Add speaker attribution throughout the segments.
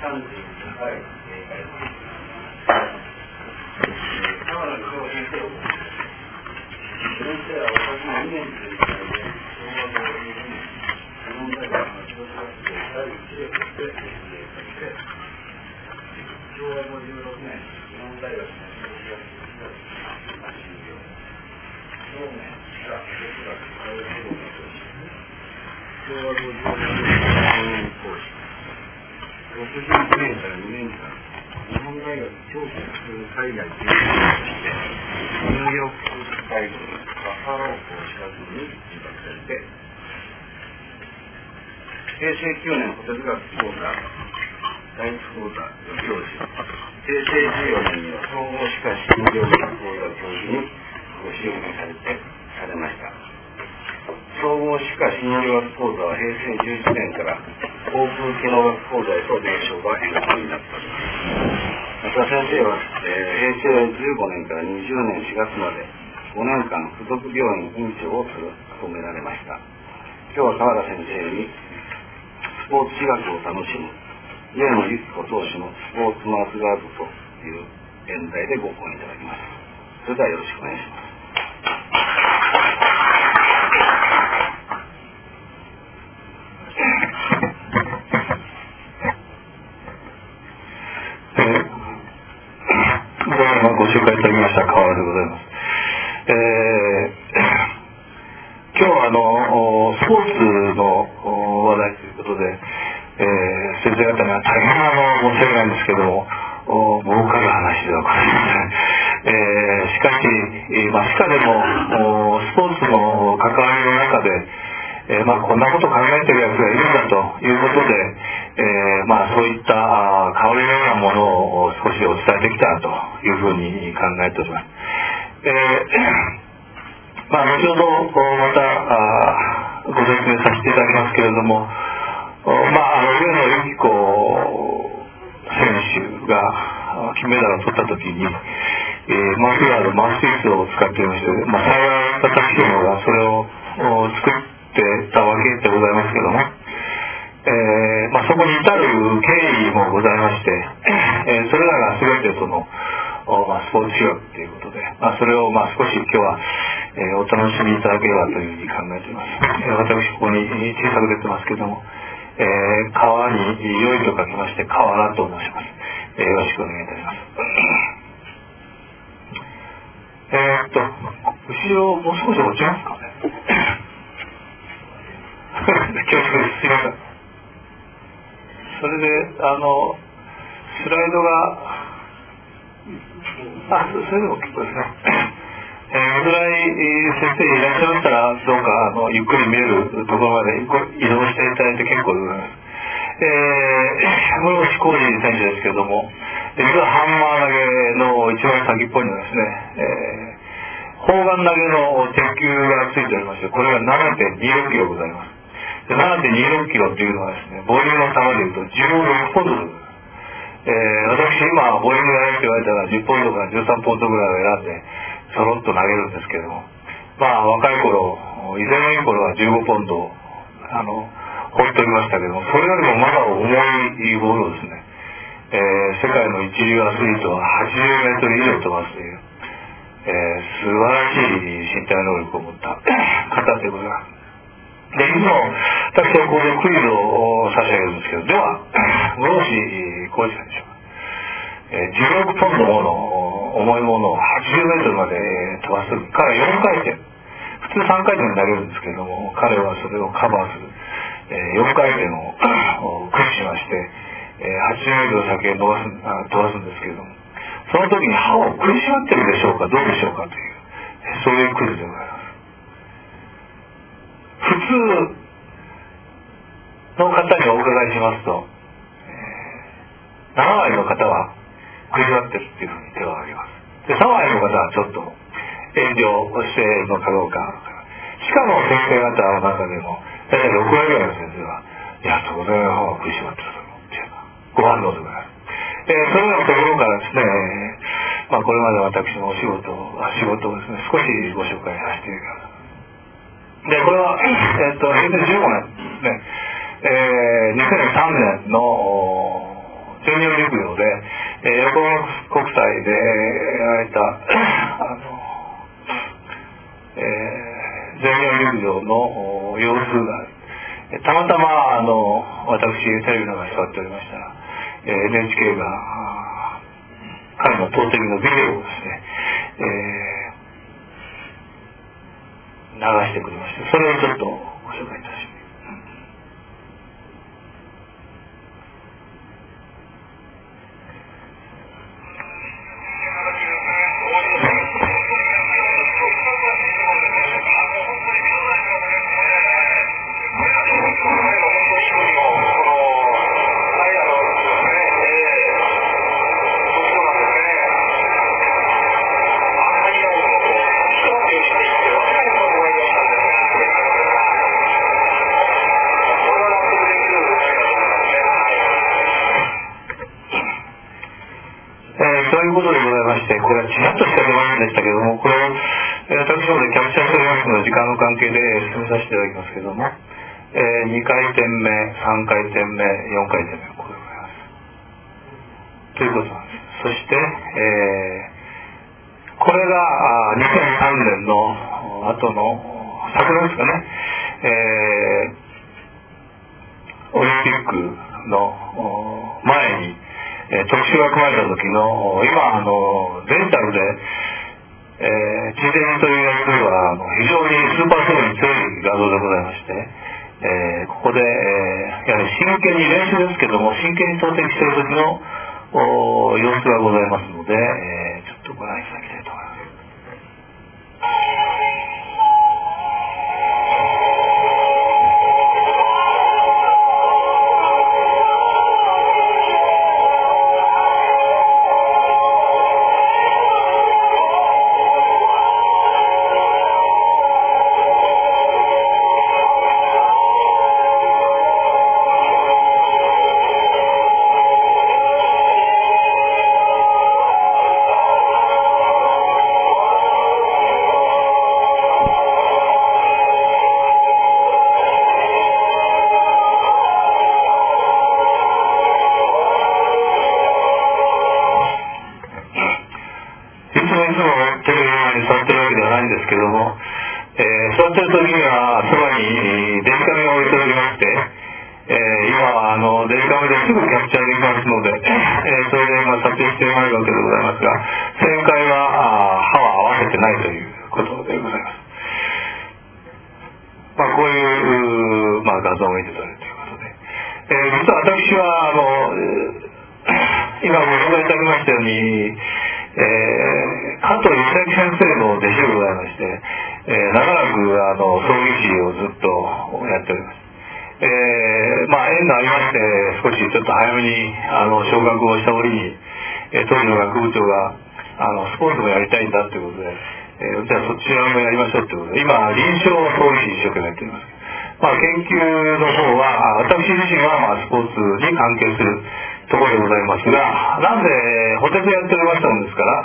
Speaker 1: 感じ高い正解です。川野先生は私の2年という時代で昭和52年日本大学の調査学生第1例として設営されて、昭和56年日本大学の調査学生が終了。同年から哲学科学部をとし、昭和56年講師。61年から2年間、日本大学調査海外研究としてニューヨーク大学バファロー校資格に入学されて、平成9年哲学講座第一講座助教授、平成14年には総合歯科診療学講座教授にご就任されました。総合歯科診療学講座は平成11年から航空機能学講座へと名称が変更になっております。また先生は、平成15年から20年4月まで5年間附属病院院長を務められました。今日は川田先生にスポーツ医学を楽しむ上野由紀子投手のスポーツマースガードという演題でご講演いただきます。それではよろしくお願いします。ご紹介いただきました川原でございます。今日はスポーツの話題ということで、先生方には大変申し訳ないんですけども、儲かる話ではございません。しかし、歯科でもスポーツの関わりの中で、こんなことを考えているやつがいるんだということで、そういった香りのようなものを少しお伝えできたらというふうに考えております。後ほどまたご説明させていただきますけれども、上野由紀子選手が金メダルを取った時に、マウスガード、マウスピースを使っていまして、幸い私どもがそれを作ってたわけでございますけども、そこに至る経緯もございまして、それらが全てそのスポーツ医学ということで、それを少し今日は、お楽しみいただければというふうに考えています。私ここに小さく出てますけども、川に良いと書きまして川原と申します。よろしくお願いいたします。後ろもう少し落ちますかね。恐縮です。すいません。それでスライドがそれでも結構ですね。ぐらい先生いらっしゃいましたら、どうかゆっくり見えるところまで移動していただいて結構でございます。室伏浩二選手ですけれども、実はハンマー投げの一番先っぽにはですね、砲丸投げの鉄球がついておりまして、これが 7.26 キロございます。7.26 キロっていうのはですね、ボーリングの球でいうと16ポンドです。私今ボーリングやれって言われたら10ポイントから13ポイントぐらいを選んでそろっと投げるんですけども、若い頃、以前のいい頃は15ポンドを放っておりましたけども、それよりもまだ重いボールをですね、世界の一流アスリートは80メートル以上飛ばすという、素晴らしい身体能力を持った方でございます。で、いつも私はここでクイズを差し上げるんですけど、では、室伏浩二さんでしょうか。16トンのものを、重いものを80メートルまで飛ばすとき、彼は4回転、普通3回転に投げるんですけれども、彼はそれをカバーする、4回転を駆使しまして、80メートル先へ飛ばすんですけれども、その時に歯を食いしばってるでしょうか、どうでしょうかという、そういうクイズでございます。普通の方にお伺いしますと、7割の方は食いしばってるっていうふうに手を挙げます。で、3割の方はちょっと遠慮しているのかどうか。しかも先生方の中でも大体6割ぐらいの先生は、いや、当然歯は食いしばってると思っていうご反応でございます。それらのところからですね、これまで私の仕事をですね、少しご紹介させていただきます。で、これは、平成15年ですね、2003年の全日本陸上で、横浜国際でやられた全日本陸上の様子がたまたま私テレビの中に座っておりましたら、NHK が彼の投擲のビデオをですね、流してくれまして、それをちょっとご紹介いたします。ということでございまして、これはちらっとしか出ませんでしたけども、これを私の方でキャプチャーしておりますので時間の関係で進めさせていただきますけども、2回転目、3回転目、4回転目、これでございます。ということなんです。そして、これが2003年の後の昨年ですかね、オリンピックの前に特集が組まれた時の今デジタルで地デジというやつは非常にスーパースローに強い画像でございまして、ここで、やはり真剣に練習ですけども真剣に投擲している時の様子がございますので、ちょっとご覧いただきたいと思います。ですけども、座っている時にはそばにデジカメが置いておりまして、今はデジカメですぐキャプチャーできますので、それで撮影してまいるわけでございますが、旋回は歯は合わせてないということでございます。こういう、画像を見て取れるということで、実は私は今ご紹介いただきましたように、加藤義明先生の弟子でございまして、長らく葬儀師をずっとやっております。縁がありまして少しちょっと早めに昇格をした折に、当時の学部長がスポーツもやりたいんだということで、じゃあそちらもやりましょうということで、今臨床葬儀師一生懸命やっております。研究の方は私自身はスポーツに関係するところでございますが、なんで補欠やっておりましたもんですから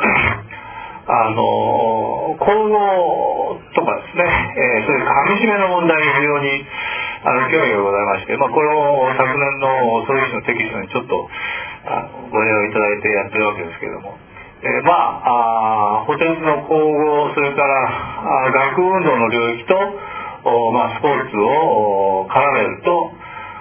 Speaker 1: 構造とかですね、そういう噛み締めの問題に非常に興味がございまして、これを昨年の葬儀師のテキストにちょっとご利用いただいてやってるわけですけれども、補欠の構造、それから学運動の領域とスポーツを絡めると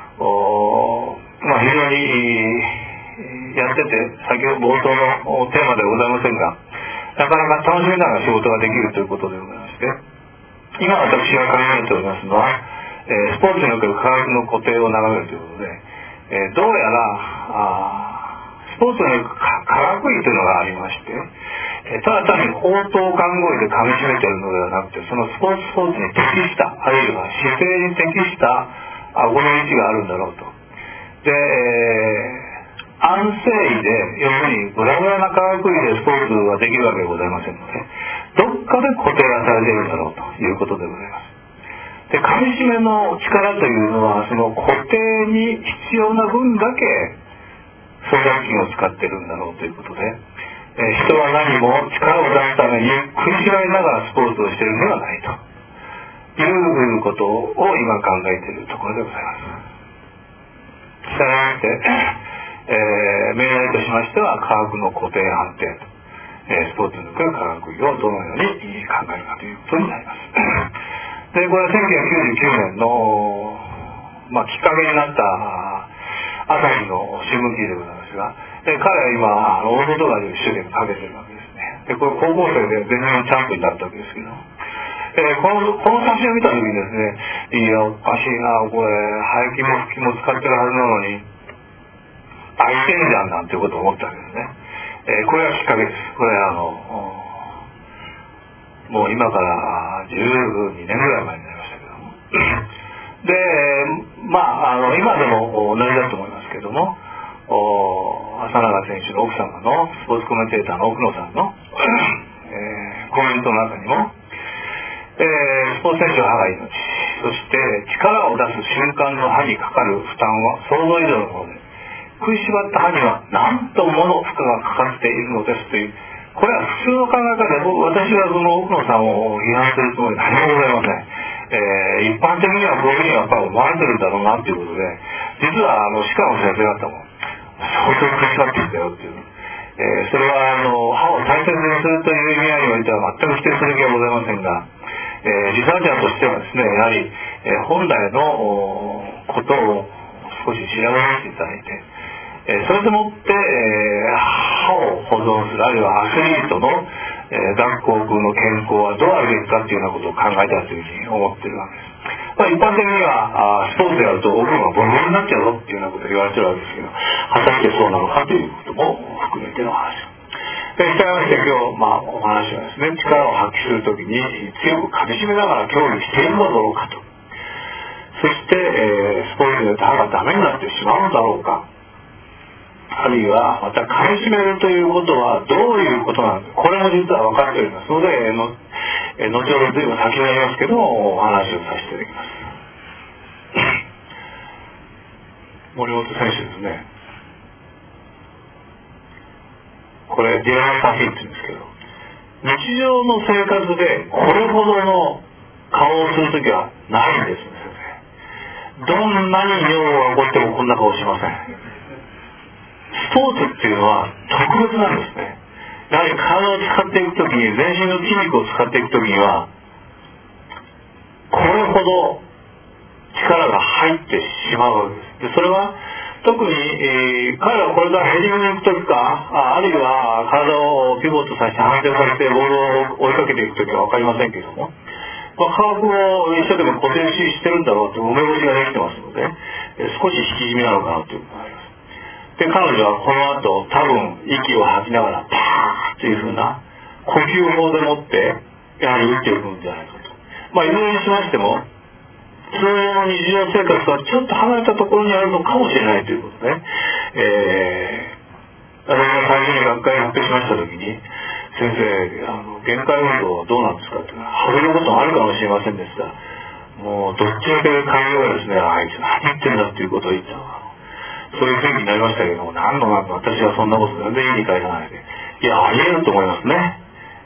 Speaker 1: 非常にやってて、先ほど冒頭のテーマではございませんが、なかなか楽しみながら仕事ができるということでございまして、今私が考えておりますのは、スポーツにおける科学の固定を眺めるということで、どうやらスポーツにおける科学医というのがありまして、ただ単に口頭看護医で噛み締めているのではなくて、そのスポーツに適した、あるいは姿勢に適した顎の位置があるんだろうと。で、安静医で、要するにブラブラな科学医でスポーツはできるわけでございませんので、どっかで固定がされているんだろうということでございます。で、噛み締めの力というのは、その固定に必要な分だけ操作筋を使っているんだろうということで、人は何も力を出すために食いしばりながらスポーツをしているのではないということを今考えているところでございます。したがって、 命題としましては科学の固定判定と、スポーツにおける科学技をどのように考えるかということになります。でこれは1999年の、きっかけになった朝日の新聞記事でございますが、彼は今大外刈りを一生懸命かけてるわけですね。でこれ高校生で全然チャンピオンになったわけですけど、この写真を見た時にですね、いやおかしいな、これ背筋も腹筋も使ってるはずなのに空いてんじゃんなんていうことを思ったわけですね。これがきっかけです。これもう今から12年ぐらい前になりましたけどもで今でも同じだと思いますけども、朝長選手の奥様のスポーツコメンテーターの奥野さんのコメントの中にも、スポーツ選手は歯が命、そして力を出す瞬間の歯にかかる負担は想像以上のもので、食いしばった歯には何ともの負荷がかかっているのですという、これは普通の考え方で、私はその奥野さんを批判するつもりは何もございません。一般的にはこういうふうにやっぱり思われてるんだろうなということで、実は歯科の先生方も相当食いしばっていたよっていう、それは歯を大切にするという意味合いにおいては全く否定する気はございませんが、リサーチャーとしてはですね、やはり、本来のことを少し調べさせていただいて、それでもって、歯を保存する、あるいはアスリートの、脱口腔の健康はどうあるべきかというようなことを考えたというふうに思っているわけです。一般的にはスポーツやると奥がボロボロになっちゃうぞっていうようなことを言われてるわけですけど、果たしてそうなのかということも含めての話。したがって今日、お話はですね、力を発揮するときに強くかみしめながら競技しているのだろうかと。そして、スポーツで歯がダメになってしまうのだろうか。あるいはまたかみしめるということはどういうことなのか、これも実は分かっておりますので、後ほど随分先になりますけどもお話をさせていただきます。森本選手ですね、これディランサフィンって言うんですけど、日常の生活でこれほどの顔をするときはないんですね。どんなに尿が起こってもこんな顔しません。スポーツっていうのは特別なんですね。やはり体を使っていくときに、全身の筋肉を使っていくときにはこれほど力が入ってしまうわけです。でそれは特に、彼らはこれからヘディングに行くときか、あるいは体をピボットさせて反転させてボールを追いかけていくときは分かりませんけども、価格を一生懸命固定してるんだろうという埋め腰ができてますので、少し引き締めなのかなということがあります。で彼女はこの後多分息を吐きながらパーッというふうな呼吸法でもってやはり打っていくんじゃないかと。いずれにしましても通常の日常生活はちょっと離れたところにあるのかもしれないということで、私が最初に学会に発表しましたときに、先生限界運動はどうなんですかって外れることもあるかもしれませんでした。もうどっちみて会話がですね、あいつ何言ってんだっていうことを言ったのか、そういう雰囲気になりましたけども、なんの私はそんなこと全然いい理解じゃないで、いやありえると思いますね。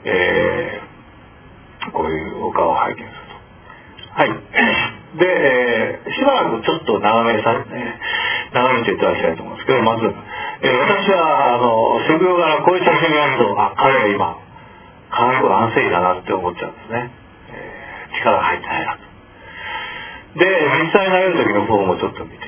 Speaker 1: こういうお顔を拝見すると。はい。で、しばらくちょっと眺めていただきたいと思うんですけど、まず、私は職業柄こういう写真を見ますと、彼は今かなり安静だなって思っちゃうんですね。力が入ってないなと。で、実際に投げる時のフォームをちょっと見てみまし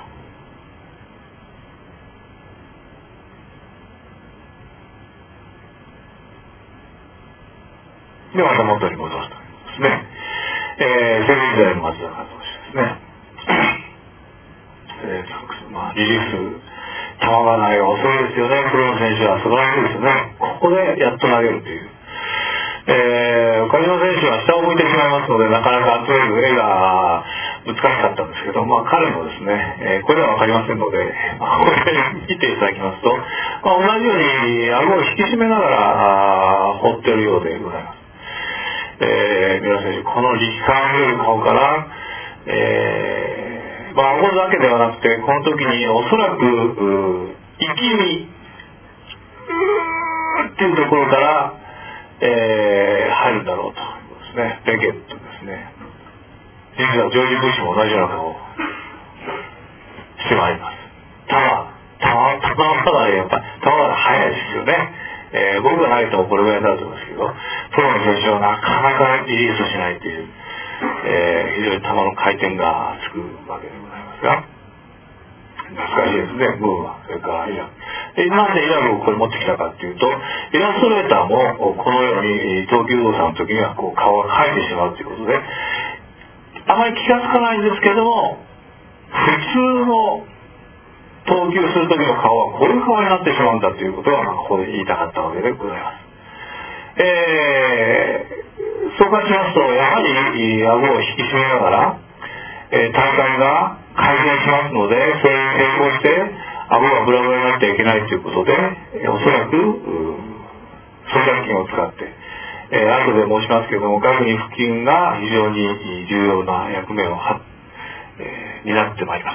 Speaker 1: ょう。で、また元に戻すということですね。西武時代の松坂投手ですね。リリース、球がないが遅いですよね。プロの選手は素晴らしいですよね。ここでやっと投げるという。岡島選手は下を向いてしまいますので、なかなか集める絵が難しかったんですけど、彼もですね、これでは分かりませんので、これ見ていただきますと、同じように顎を引き締めながら放っているようでございます。三浦選手、この力感あふれる顔から、顎だけではなくて、この時におそらく息みっていうところから、入るんだろうということですね。ベケットですね。実はジョージ・ブッシュも同じような顔をしてまいります。ただまだやっぱ球が速いですよね。僕が投げてもこれぐらいになると思うんですけど、プロの選手はなかなかリリースしないという、非常に球の回転がつくわけでございますが、懐かしいですね、ムーは。それからイラク。なんでイラクをこれ持ってきたかっていうと、イラストレーターもこのように投球動作の時にはこう顔が描いてしまうということで、あまり気がつかないんですけども、普通の投球する時の顔はこういう顔になってしまうんだということがここで言いたかったわけでございます。そうかしますと、やはり顎を引き締めながら、大会が改善しますので、それに並行して顎がブラブラになってはいけないということで、おそらく装着筋を使って、後で申しますけれども、顎に腹筋が非常に重要な役目を担ってまいります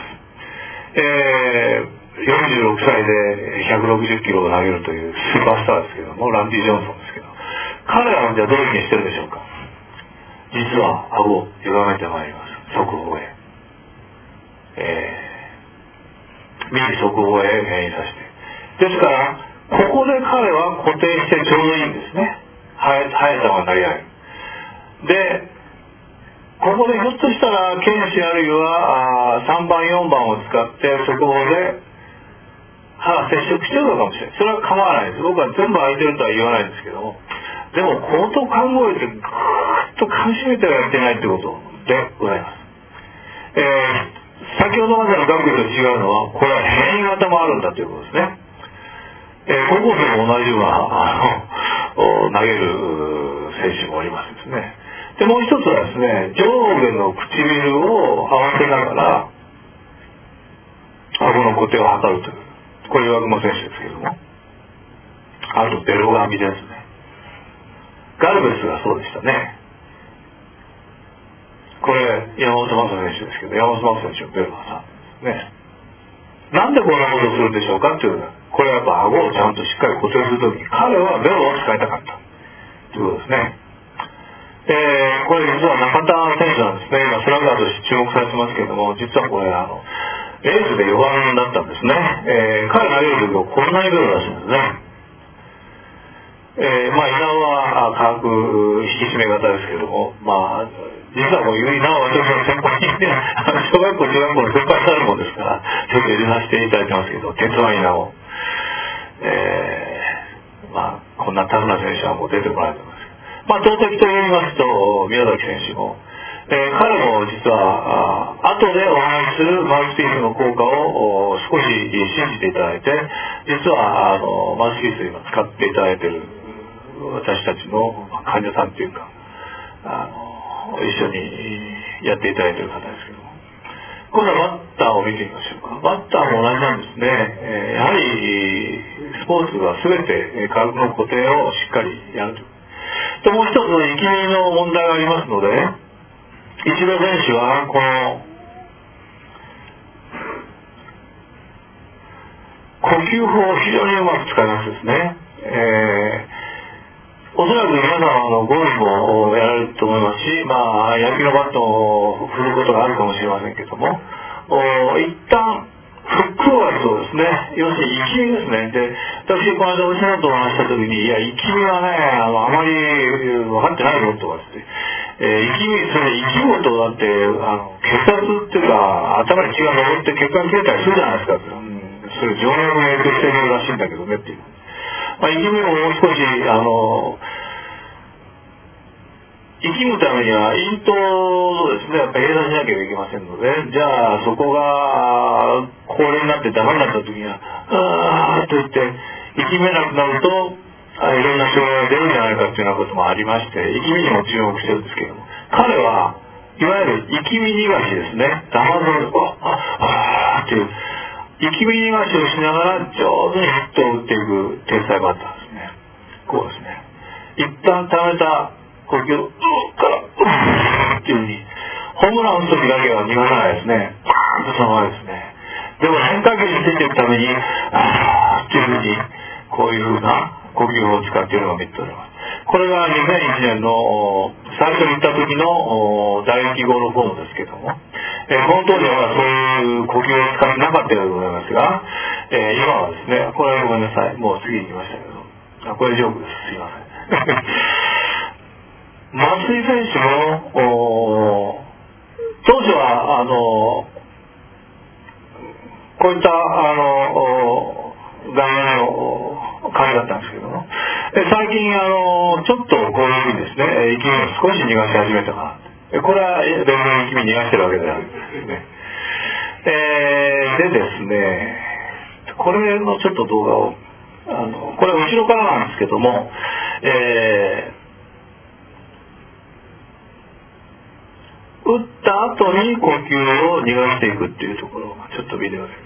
Speaker 1: 。46歳で160キロを投げるというスーパースターですけども、ランディ・ジョンソンですけど、彼らはじゃあどういうふうにしてるでしょうか。実は顎を歪めてまいります。側方へ。右側方へ変異させて。ですから、ここで彼は固定してちょうどいいんですね。速さが投げられる。で、ここでひょっとしたら剣士あるいは3番4番を使って側方で歯が接触してるのかもしれない。それは構わないです。僕は全部空いてるとは言わないんですけども、でもこうと考えてぐーっと噛み締めてはやってないということでございます。先ほどまでの学位と違うのは、これは変異型もあるんだということですね。高校生も同じような投げる選手もおりますですね。で、もう一つはですね、上下の唇を合わせながら顎の固定を測るという、これ岩隈選手ですけども、あとベロ髪ですね。ガルベスがそうでしたね。これ山本昌選手ですけど、山本昌選手のベロがさんですね。なんでこんなことをするんでしょうかっていうのは、これはやっぱ顎をちゃんとしっかり固定するときに彼はベロを使いたかったということですね。これ実は中田選手なんですね。今スラッガーとして注目されてますけれども、実はこれエースで4番だったんですね。彼投げる時はこんなにベロらしいんですね。稲尾は科学引き締め型ですけれども、実はもう稲尾は私の先輩にね、小学校中学校の先輩になるもんですから、ちょっと入れさせていただいてますけど、鉄腕稲尾、こんなタフな選手はもう出てこないと思います。投擲と言いますと宮崎選手も、彼も実は後でお話しするマウスピースの効果を少し信じていただいて、実はマウスピース今使っていただいている私たちの患者さんというか一緒にやっていただいている方ですけども、今度はバッターを見てみましょうか。バッターも同じなんですね。やはりスポーツは全て科学の固定をしっかりやると。でもう一つの力みの問題がありますので、石田選手はこの呼吸法を非常にうまく使いますですね。おそらく皆さんはゴルフもやられると思いますし、野球のバットを振ることがあるかもしれませんけども、一旦フックをやるとですね、要するに力みですね。で、私この間おじさんとお話したときに、いや力みはね、あまり分かってないぞとかって、息むとだって血圧っていうか頭に血が上って血管切れたりするじゃないですか。それ静脈の影響してるらしいんだけどねっていう。息むをもう少し息むためには咽頭をですねやっぱり閉鎖しなきゃいけませんので、じゃあそこが高齢になってダメになった時にはあーっと言って息めなくなるといろんな障害が出るんじゃないかっていうようなこともありまして、息みにも注目してるんですけども、彼はいわゆる息み逃がしですね。黙るっていう息み逃がしをしながら上手にヒットを打っていく天才バッターですね。こうですね。一旦溜めた呼吸をからっていうふうにホームラン打つ時だけは逃がさないですね。そのままですね。でも変化球についていくためにっていうふうにこういうふうな呼吸法を使っているのを見ております。これが2001年の最初に行った時の打撃後のフォームですけども、この当時はそういう呼吸を使ってなかったようでございますが、 今はですね、これはごめんなさい、もう次行きましたけど、これジョークです、すいません。松井選手も当初はこういった外野の感じだったんですけども、最近ちょっとこういうふうにですね、息を少し逃がし始めたかな。これは全然息逃がしてるわけではないんですね。でですね、これのちょっと動画をこれ後ろからなんですけども、打った後に呼吸を逃がしていくっていうところをちょっとビデオで。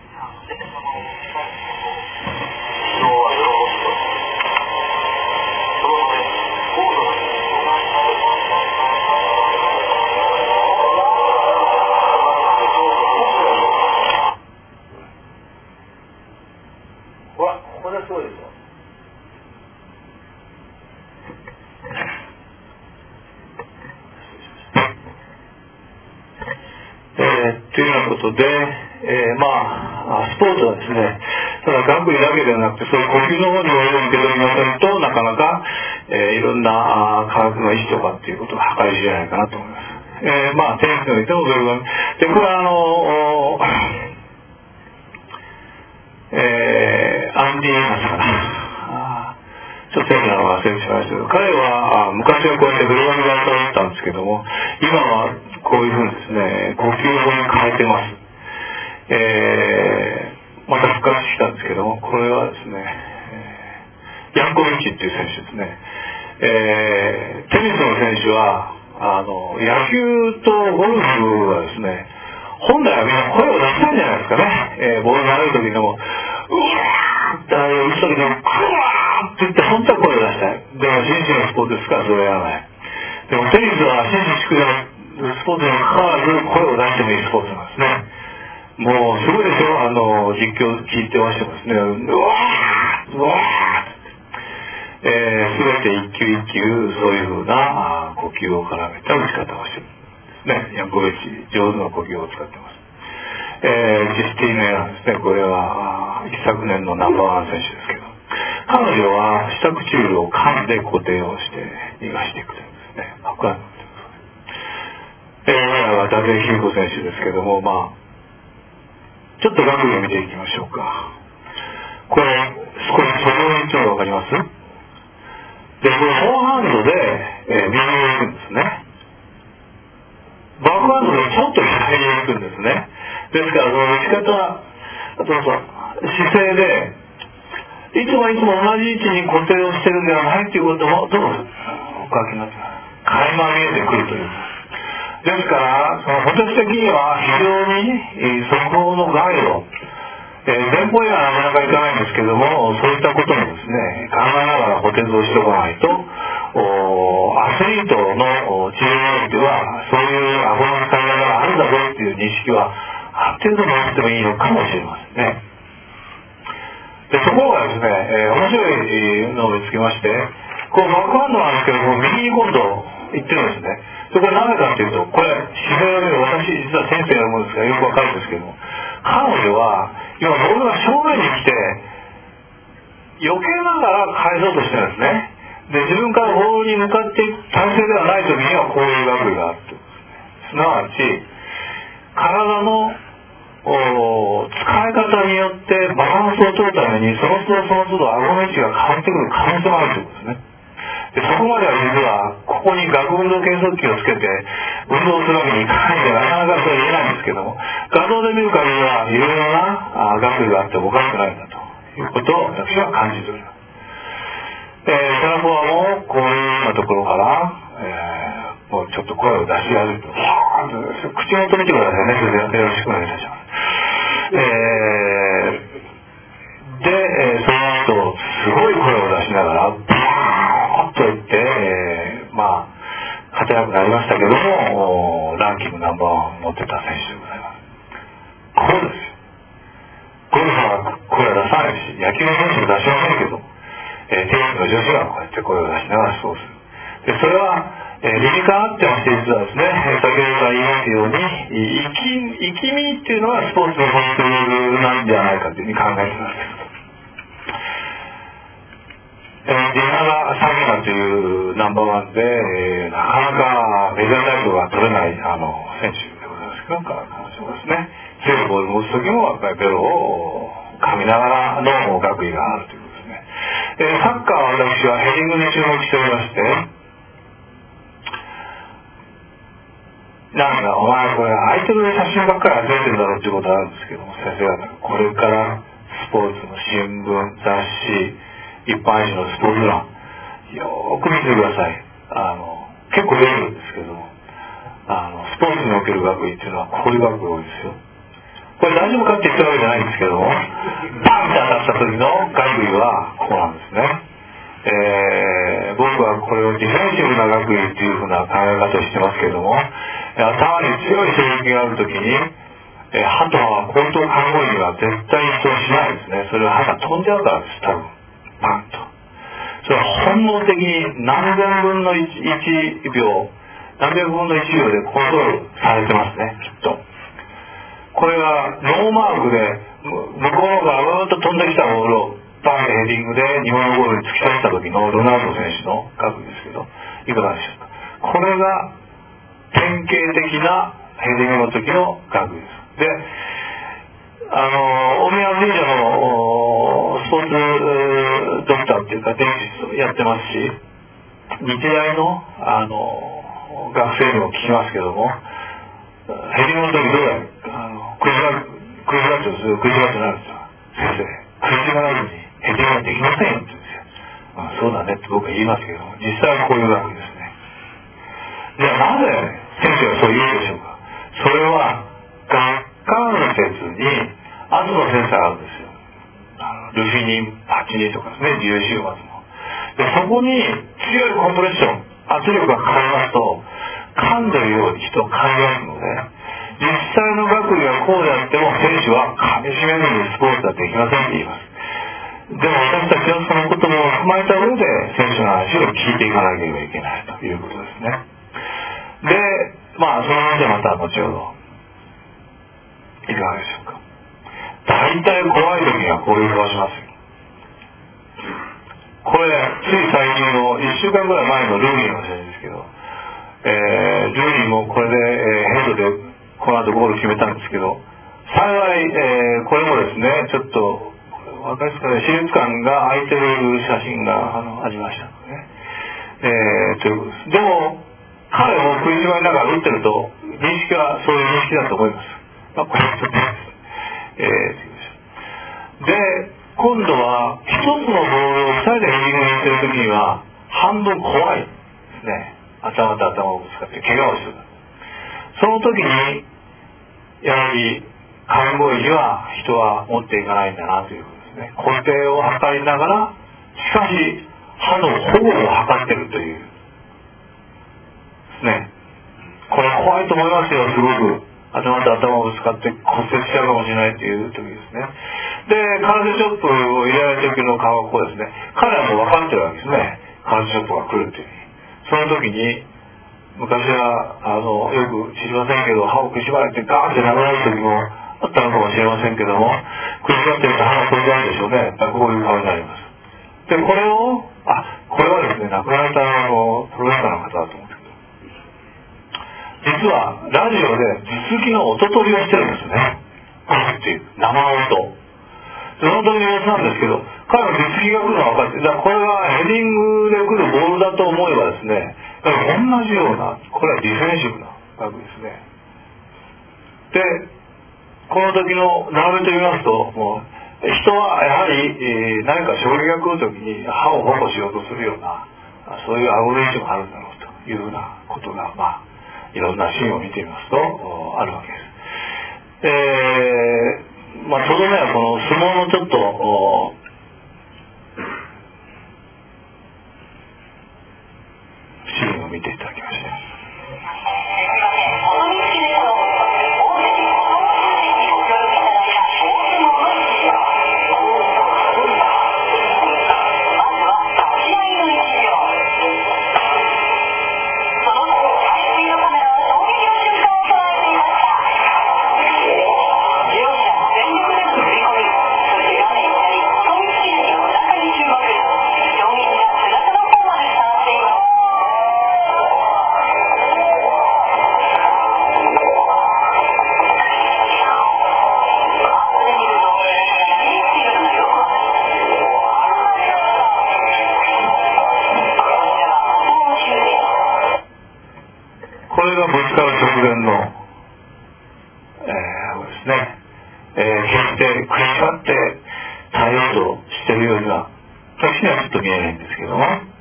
Speaker 1: これはすごいですよ。というようなことで、スポーツはですね、ただ学位だけではなくて、そういう呼吸の方にも受け取りませんとなかなか、いろんな科学の意思とかっていうことが計り知れないかなと思います。テニスにおいてもそれがで、これはアンディ・エナスかな、ちょっと忘れてしまいましたけど、彼は昔はこうやってブルガリ型だったんですけども、今はこういうふうにですね、呼吸法に変えてます。また復活してきたんですけども、これはですね、ヤンコビッチっていう選手ですね。テニスの選手は野球とゴルフはですね、本来はみんな声を出したいんじゃないですかね。ボール投げる時でも、うわーって打つ時でも、クワーって言って本当は声を出したい。でも紳士のスポーツですからそれはやらない。でもテニスは紳士宿のスポーツにもかかわらず声を出してもいいスポーツなんですね。もうすごいですよ、実況聞いてましてもですね、うわーうわーすべて一球一球そういうふうな呼吸を絡めた打ち方をしているんですね。ヤンコビッチ上手な呼吸を使っています。ジスティーヌ・エランですね。これは一昨年のナンバーワン選手ですけど、彼女は下唇を噛んで固定をして逃がしていくというんですね。これはダベヒューゴ選手ですけども、ちょっと学位を見ていきましょうか。これ少しその延長がわかります？で、これフォアハンドで、右に行くんですね。バックハンドでちょっと左に行くんですね。ですから、その打ち方、姿勢で、いつも同じ位置に固定をしてるんではないということも、どうお書きになってます。垣間見えてくるという。ですから、その本質的には非常にそこの概路、前方にはなかなかいかないんですけども、そういったこともですね、考えながら補填をしておかないと、アスリートの治療においては、そういう顎の使い方があるんだぞっていう認識は、ある程度持ってもいいのかもしれませんね。で、ところがですね、面白いのを見つけまして、バックハンドなんですけども、右に今度行ってるんですね。それなぜかというと、これ、姿勢を見る、私実は先生のものですからよくわかるんですけども、彼女は、今ボールが正面に来て、避けながら返そうとしてるんですね。で、自分からボールに向かっていく体勢ではない時にはこういう学位があるということですね。すなわち、体の使い方によってバランスを取るためにその都度顎の位置が変わってくる可能性もあるということですね。で、そこまでは実はここに学運動計測器をつけて運動するわけにいかないんでなかなかそれ言えないんですけども、画像で見る限りはいろいろな学位があってもおかしくないんだということを私は感じております。セラフォアもこういうようなところから、もうちょっと声を出し始めて、口元見てくださいね。それでよろしくお願いいたします。で、その後すごい声を出しながらバーッと言って、勝てなくなりましたけども、ランキングナンバーワンを持ってた選手でございます。こうですよ。ゴルフは声を出さないし、野球の選手も出しませんけど、テニスの女子はこうやって声を出しながらそうする。で、それは理にかなってまして、実はですね、先ほどから言いますように、生き身っていうのはスポーツの本質なんじゃないかというふうに考えています。ディナガ・サギナというナンバーワンで、なかなかメジャータイトルが取れない選手でございますけど、彼女はですね、強いボールを持つ時もやっぱりベロを噛みながらの学位があるということですね。サッカーは私はヘディングに注目しておりまして、なんかお前これ相手の写真ばっかり集めてるだろうっていうことなんですけども、先生方これからスポーツの新聞、雑誌、一般紙のスポーツ欄、よーく見てください。結構出るんですけども、スポーツにおける学位っていうのはこういう学位多いですよ。これ大丈夫かって言ったわけじゃないんですけども、バンって当たった時の学位はここなんですね。僕はこれをディフェンシブな学位っていうふうな考え方をしてますけども、頭に強い衝撃があるときに、歯と歯は後頭看護医が絶対にそうしないですね。それは歯が飛んじゃうからです、多分。パンと。それは本能的に何千分の1秒、何百分の1秒でコントロールされてますね、きっと。これがノーマークで、向こうがうーっと飛んできたボールをバンヘディングで日本のゴールに突き刺した時のロナウド選手の額ですけど、いかがでしょうか。これが典型的なヘディングの時の額です。で、大宮神社のスポーツドクターっていうかデンティストやってますし、日大の学生にも聞きますけども、ヘディングの時どうやるクイズバットですよ。クイズバットになるんですよ。先生、クイズがないのにヘディングはできませんよって言うんですよ。そうだねって僕は言いますけども、実際はこういうわけですね。じゃあなぜ先生はそう言うでしょうか。それは顎関節に圧のセンサーがあるんですよ。ルフィニン、パチニンとかですね、自由周圧の。で、そこに強いコンプレッション、圧力がかかりますと、噛んでるように人を感じますので、実際の学位はこうであっても選手は噛み締めるようにスポーツはできませんって言います。でも私たちはそのことも踏まえた上で選手の話を聞いていかなければいけないということですね。で、その話はまた後ほどいかがでしょうか。大体怖い時にはこういう顔しますよ。これつい最近の1週間ぐらい前のルーニーの写真ですけど、ルーニーもこれで、ヘッドでこの後ゴール決めたんですけど、幸い、これもですね、ちょっと分かりますかね、手術館が空いてる写真がありましたのでね、ということです。でも彼も食いしばりながら打ってると認識はそういう認識だと思います。これはちょっとで、今度は一つのボールを2人でヘディングにしてる時には半分怖いですね。頭と頭をぶつかって怪我をする。その時にやはり看護医には人は持っていかないんだなということですね。固定を図りながら、しかし歯の保護を図っているというですね。これ怖いと思いますよ、すごく。頭と頭をぶつかって骨折しちゃうかもしれないという時ですね。で、カラテチョップを入れられた時の顔はこうですね。彼はもう分かってるわけですね。カラテチョップが来るという。その時に昔はよく知りませんけど、歯を食いしばれてガーンって殴られる時もあったのかもしれませんけども、食いしばってると歯が飛んじゃうんでしょうね。こういう顔になります。で、これはですね、亡くなられたプロレスラーの方だと思うんですけど、実はラジオで頭突きの音取りをしてるんですね。っていう生音。その時の様子なんですけど、彼の頭突きが来るのは分かって、だからこれはヘディングで来るボールだと思えばですね、同じような、これはディフェンシブな額ですね。で、この時の並べてみますと、もう人はやはり、何か衝撃が来る時に歯を保護しようとするような、そういうアゴレーションがあるんだろうというようなことが、いろんなシーンを見てみますとあるわけです。とどめはこの相撲のちょっとシーンを見ていただきまして、
Speaker 2: まずは立ち合いの一秒。そ
Speaker 1: 方がですね、決して食いしばって耐えようとしているようには私にはちょっと見えないんですけども、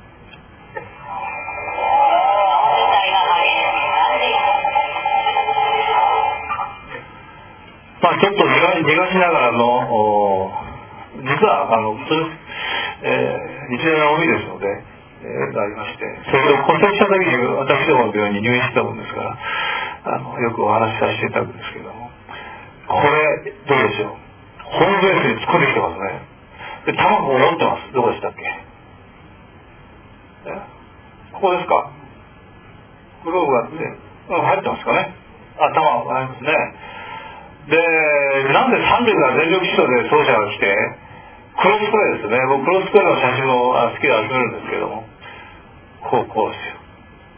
Speaker 1: ちょっと逃がしながらの実は日大の OB ですので、がありまして、それを骨折した時に私どもの病院に入院してたもんですからよくお話しさせていただくんですけども、これどうでしょう、ホームベースに突っ込んできてますね。で卵を持ってます。どこでしたっけ、ここですか、グローブがあって入ってますかね、頭が入りますね。でなんで三塁から全力疾走で走者が来て、クロスプレーですね、僕クロスプレーの写真を好きで集めるんですけども、こうですよ、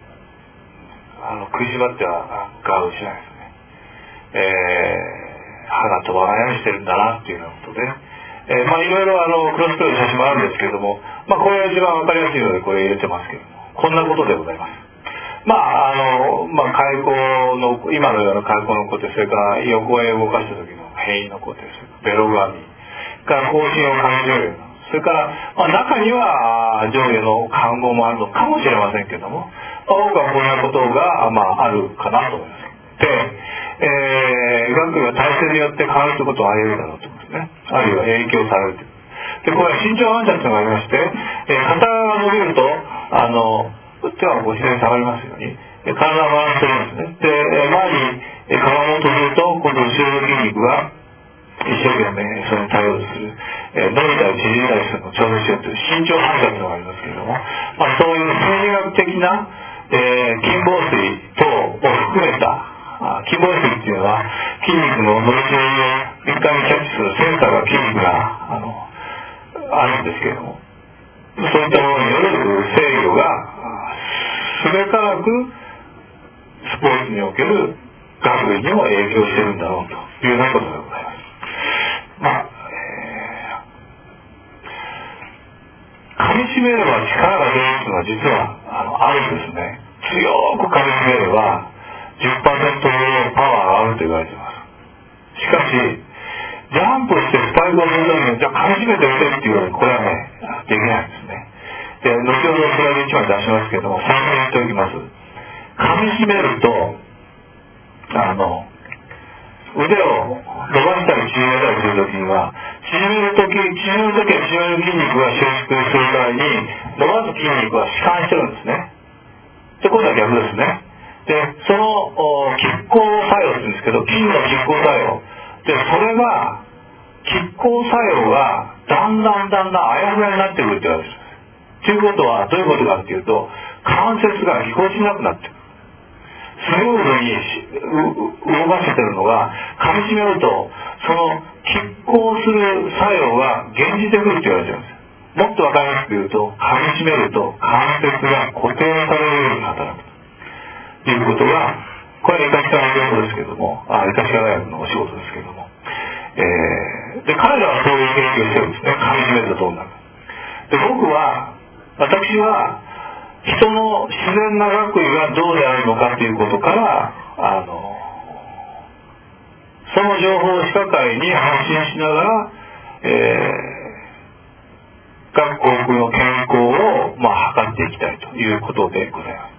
Speaker 1: 食いしばってはガードしないですね、歯が飛ばないようにしてるんだなっていうようなことで、いろいろクロスプレーの写真もあるんですけれども、これが一番わかりやすいのでこれ入れてますけども、こんなことでございます。開口の今のような開口の固定、それから横へ動かした時の変異の固定、ベログアミから更新を感じるような、それから、中には上下の看護もあるのかもしれませんけども、多くはこんなことが、あるかなと思います。で、学位は体制によって変わるということはあり得るだろうと思うんですね。あるいは影響されるという。で、これは身長反射というのがありまして、肩が伸びると、手は自然に下がりますように、体が回ってるんですね。で、前にかがもうとすると、今度後ろの筋肉が一生懸命それに対応する、伸びたり縮んだりするのを調整しようという身長反射というのがありますけれども、そういう生理学的な、筋房水等を含めた筋房水っていうのは筋肉の伸び縮みを敏感にキャッチするセンサーが筋肉があるんですけれども、そういったものによる制御がすべからくスポーツにおける学位にも影響しているんだろうというようなことでございます。噛み締めれば力が出るというのは実はあるんですね。強く噛み締めれば 10% ほどパワーがあると言われています。しかしジャンプしてスパイクをするのにじゃあ噛み締めて打てっていうのはこれはねできないんですね。で後ほどスライド1枚出しますけども、最初に言っておきます。噛み締めると腕を伸ばしたり縮めたりするときには縮めるときは縮める筋肉が収縮する場合に伸ばす筋肉は弛緩してるんですね。ってことは逆ですね。でその拮抗作用って言うんですけど、筋の拮抗作用で、それが拮抗作用がだんだんあやふやになってくるって言われてるんです。ということはどういうことかっていうと、関節がぎこちなくなってくる。スムーズに動かせてるのが噛み締めるとその拮抗する作用が減じてくるって言われてるんです。もっと分かりやすく言うと、噛み締めると関節が固定されるように働くということが、これは医科歯科の用語ですけども、医科歯科大学のお仕事ですけども、で彼らはそういう研究をしてるんですね。噛み締めるとどうなるか。で私は人の自然な学位がどうであるのかということからその情報を歯科界に発信しながら、各校区の健康を測っていきたいということでございます。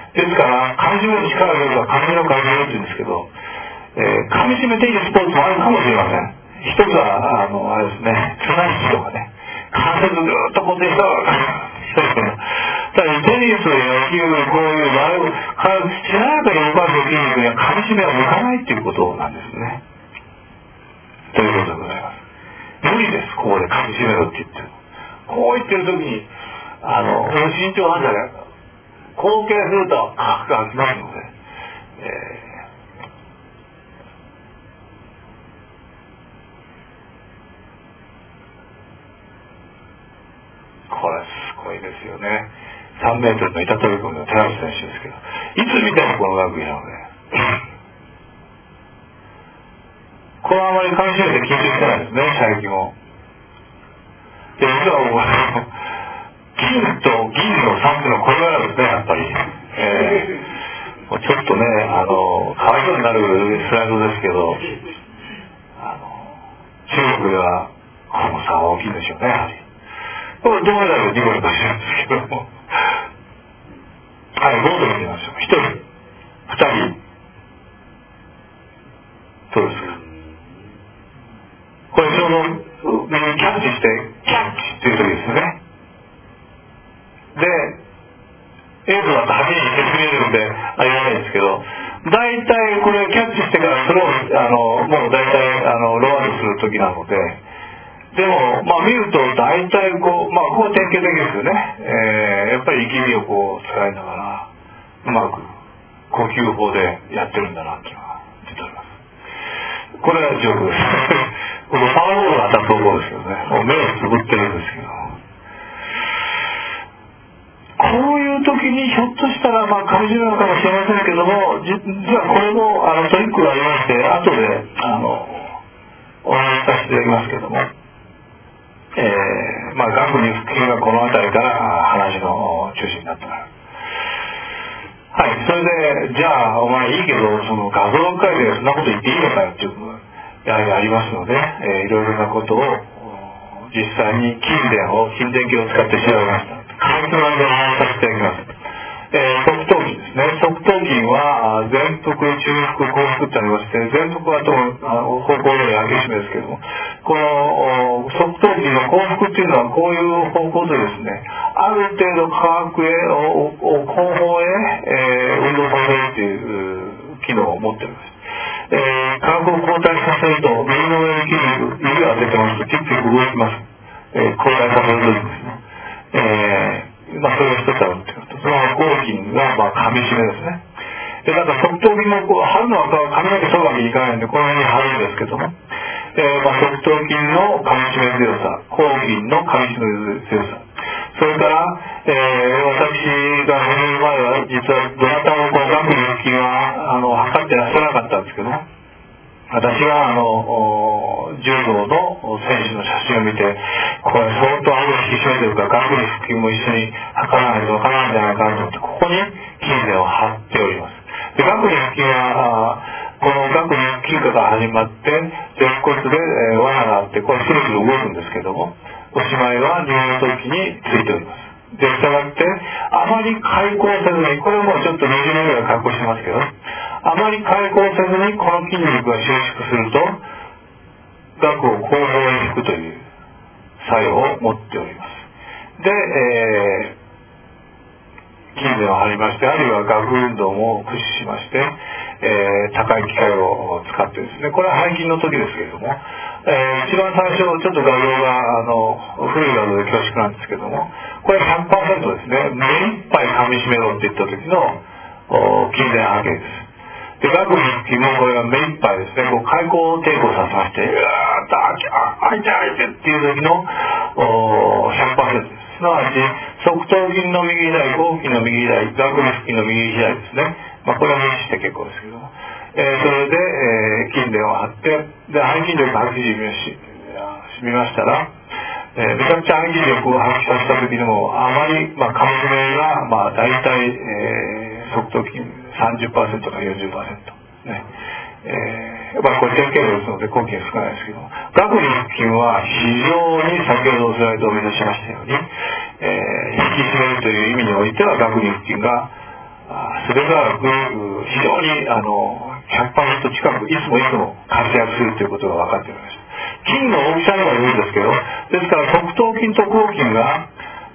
Speaker 1: ですから噛み締める力があれば噛み締めの噛み締めって言うんですけど、噛み締めているスポーツもあるかもしれません。一つはあれですね、綱引きとかね、関節ずっと固定したただテニス、野球、こういうしなやかに動かす筋肉には噛み締めは向かないっていうことなんですね。ということでございます。無理です、ここで噛み締めろって言ってる。こう言ってる時に身長反射で後傾するとカクカクきますので、これすごいですよね。3メートルの板飛び込みの寺内選手ですけど、いつ見てもこの学位なのでこれはあまり噛み締めて緊張してないですね、射撃も。で、実は金と銀の差っていうのはこれがあるんですね、やっぱり。 ちょっとね、かわいそうになるスライドですけど、中国ではこの差は大きいんでしょうね、やはり。これ銅メダルでニコニコしてるんですけども。はい、ボート見てみましょう。1人、2人、どうですか。これちょうどキャッチして、キャッチっていう時ですよね。で、映像だとはっきり説明るんであれないんですけど、大体これキャッチしてからスロー、もう大体ローアウトする時なので、でも、見ると大体ここ典型的ですよね。やっぱり力みを使いながら、うまく呼吸法でやってるんだなっていうのが出ております。これはジョークです。このパワーボールが当たったところですけどね、もう目をつぶってるんですけど、こういう時にひょっとしたらかみしめるのかもしれませんけども、実はこれもトリックがありまして、後でお話しさせていただきますけども、顎に腹筋がこの辺りから話の中心になってます。はい、それで、じゃあお前いいけど、その画像会でそんなこと言っていいのかよっていうことがやはりありますので、いろいろなことを実際に筋電計を使って調べました。簡単なのでお話しさせていただきます。側頭筋ですね。側頭筋は前腹、中腹、後腹ってありまして、前腹は方向の開け閉めですけども、この側頭筋の後腹っていうのはこういう方向でですね、ある程度下顎へ後方へ、運動させるっていう機能を持っています。下顎を後退させると右の上の筋肉、指を当ててますとキュッキュッ動きます。後退させるときですね。それが一つあるっていうこと。その後筋が噛み締めですね。側頭筋も張るのは髪の毛剃るわけにいかないんで、この辺に張るんですけども、側頭筋の噛み締め強さ、後筋の噛み締め強さ、それから、私が始める前は実はどなたも顎に腹筋は測ってらっしゃらなかったんですけども、私が柔道の選手の写真を見て、これ相当顎を引き締めてるから顎に腹筋も一緒に測らないとわからないんじゃないかなと思って、ここに筋線を張っております。で、顎に腹筋はこの顎に腹筋から始まって舌骨で罠があって、これスルスル動くんですけども、おしまいは入院の時についております。で、したがってあまり開口せずに、これもちょっと20年ぐらい開口してますけど、あまり開口せずにこの筋肉が収縮すると顎を後方へ引くという作用を持っております。で、筋線を張りまして、あるいは顎運動も駆使しまして、高い機械を使ってですね、これは背筋の時ですけれども、一番最初ちょっと画像が古い画像で恐縮なんですけども、これ 100% ですね。目いっぱい噛み締めろって言った時の筋線波形です。で、顎に腹筋もこれが目いっぱいですね、開口抵抗させまして、うわーっと開いて開いてっていう時の100% です。すなわち側頭筋の右左、後筋の右左、顎に腹筋の右左ですね。これは無視して結構ですけども、それで、筋電を張って、で背筋力発揮してみましたら、めちゃくちゃ背筋力を発揮させた時でもあまり、噛み締めが大体、側頭筋 30% か 40% ね。これ典型例ですので根拠が少ないですけども、顎に腹筋は非常に先ほどスライドを目指しましたように、引き締めるという意味においては顎に腹筋がすべからく非常に100% 近くいつも活躍するということが分かっておりました。筋の大きさにもよるんですけど、ですから側頭筋と後筋が、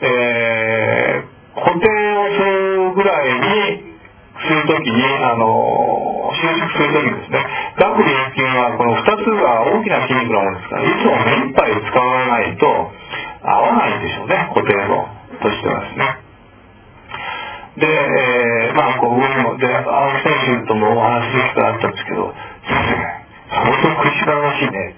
Speaker 1: 固定をするぐらいにするときに、収縮するときにですね、顎に腹筋はこの2つが大きな筋肉なものですから、いつも目いっぱい使わないと合わないんでしょうね、固定のとしてはですね。で、上にも、で、青木選手ともお話する機会あったんですけど、先生、相当苦しらしいねって、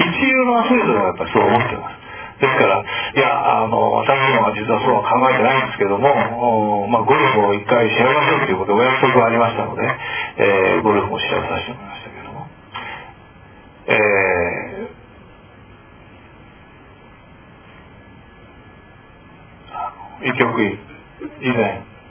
Speaker 1: 一流のアスリートがやっぱりそう思ってます。ですから、いや、私どもは実はそうは考えてないんですけども、ゴルフを一回調べましょうということでお約束がありましたので、ゴルフも調べさせてもらいましたけども、医局員以前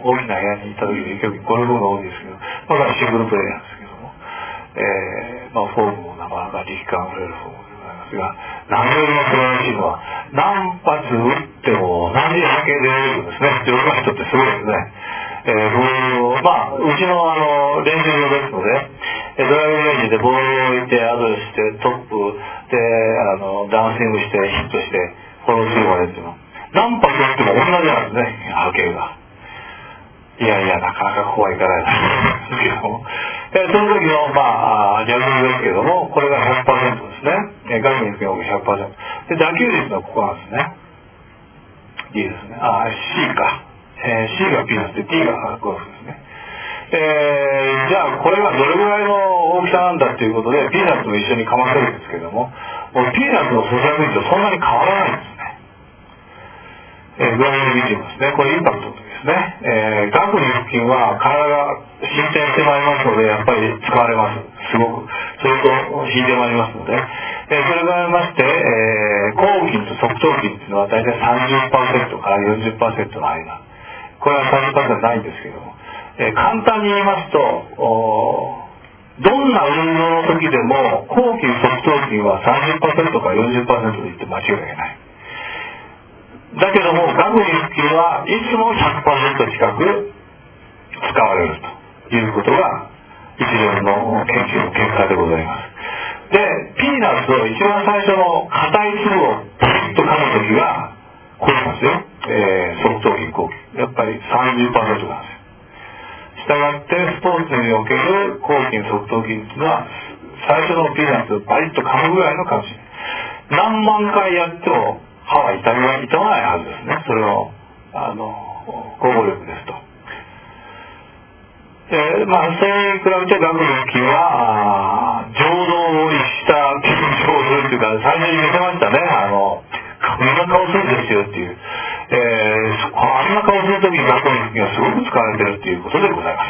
Speaker 1: 大きな部屋にいた時の結局ゴルフが多いですけど、まだシングルプレーなんですけども、フォームもなかなか力感あふれるフォームでございますが、何よりも素晴らしいのは、何発打っても同じ波形で出るんですね。上手な人ってすごいですね。ボールを、うちの練習場ですので、ドライブレンジでボールを置いてアドレスしてトップでダウンスイングしてヒットしてフォロースルーまでっていうの何発打っても同じなんですね、波形が。いやいや、なかなかこうはいかないですけども、その時の逆ですけども、これが 100% ですね。ガムに行くのが 100%。で、打球率はここなんですね。D ですね。C か。C がピーナッツで D がゴルフですね。じゃあこれがどれぐらいの大きさなんだっていうことでピーナッツも一緒にかませるんですけども、ピーナッツの咀嚼率はそんなに変わらないんですね。グラフで見てみますね。これインパクトの時ですね。ガクに腹筋は体が進展してまいりますのでやっぱり使われます。すごく。それと引いてまいりますので、それがありまして、後筋と側頭筋っていうのは大体 30% から 40% の間。これは 30% ないんですけども、簡単に言いますと、どんな運動の時でも後筋側頭筋は 30% から 40% で言って間違いがない。だけどもガクに腹筋はいつも 100% 近く使われるということが一連の研究の結果でございます。で、ピーナッツを一番最初の硬い粒をパリッと噛む時がこうなんですよ。側頭筋後筋やっぱり 30% なんですよ。したがってスポーツにおける後筋側頭筋っていうのは最初のピーナッツをパリッと噛むぐらいの感じ。何万回やっても歯は痛まないはずですね。それを高効力ですと。それに比べてガクの腹筋は情動を逸した緊張をするっていうか、最初に見せましたね。こんな顔するんですよっていう。あんな顔するときにガクの腹筋がすごく使われてるっていうことでございます。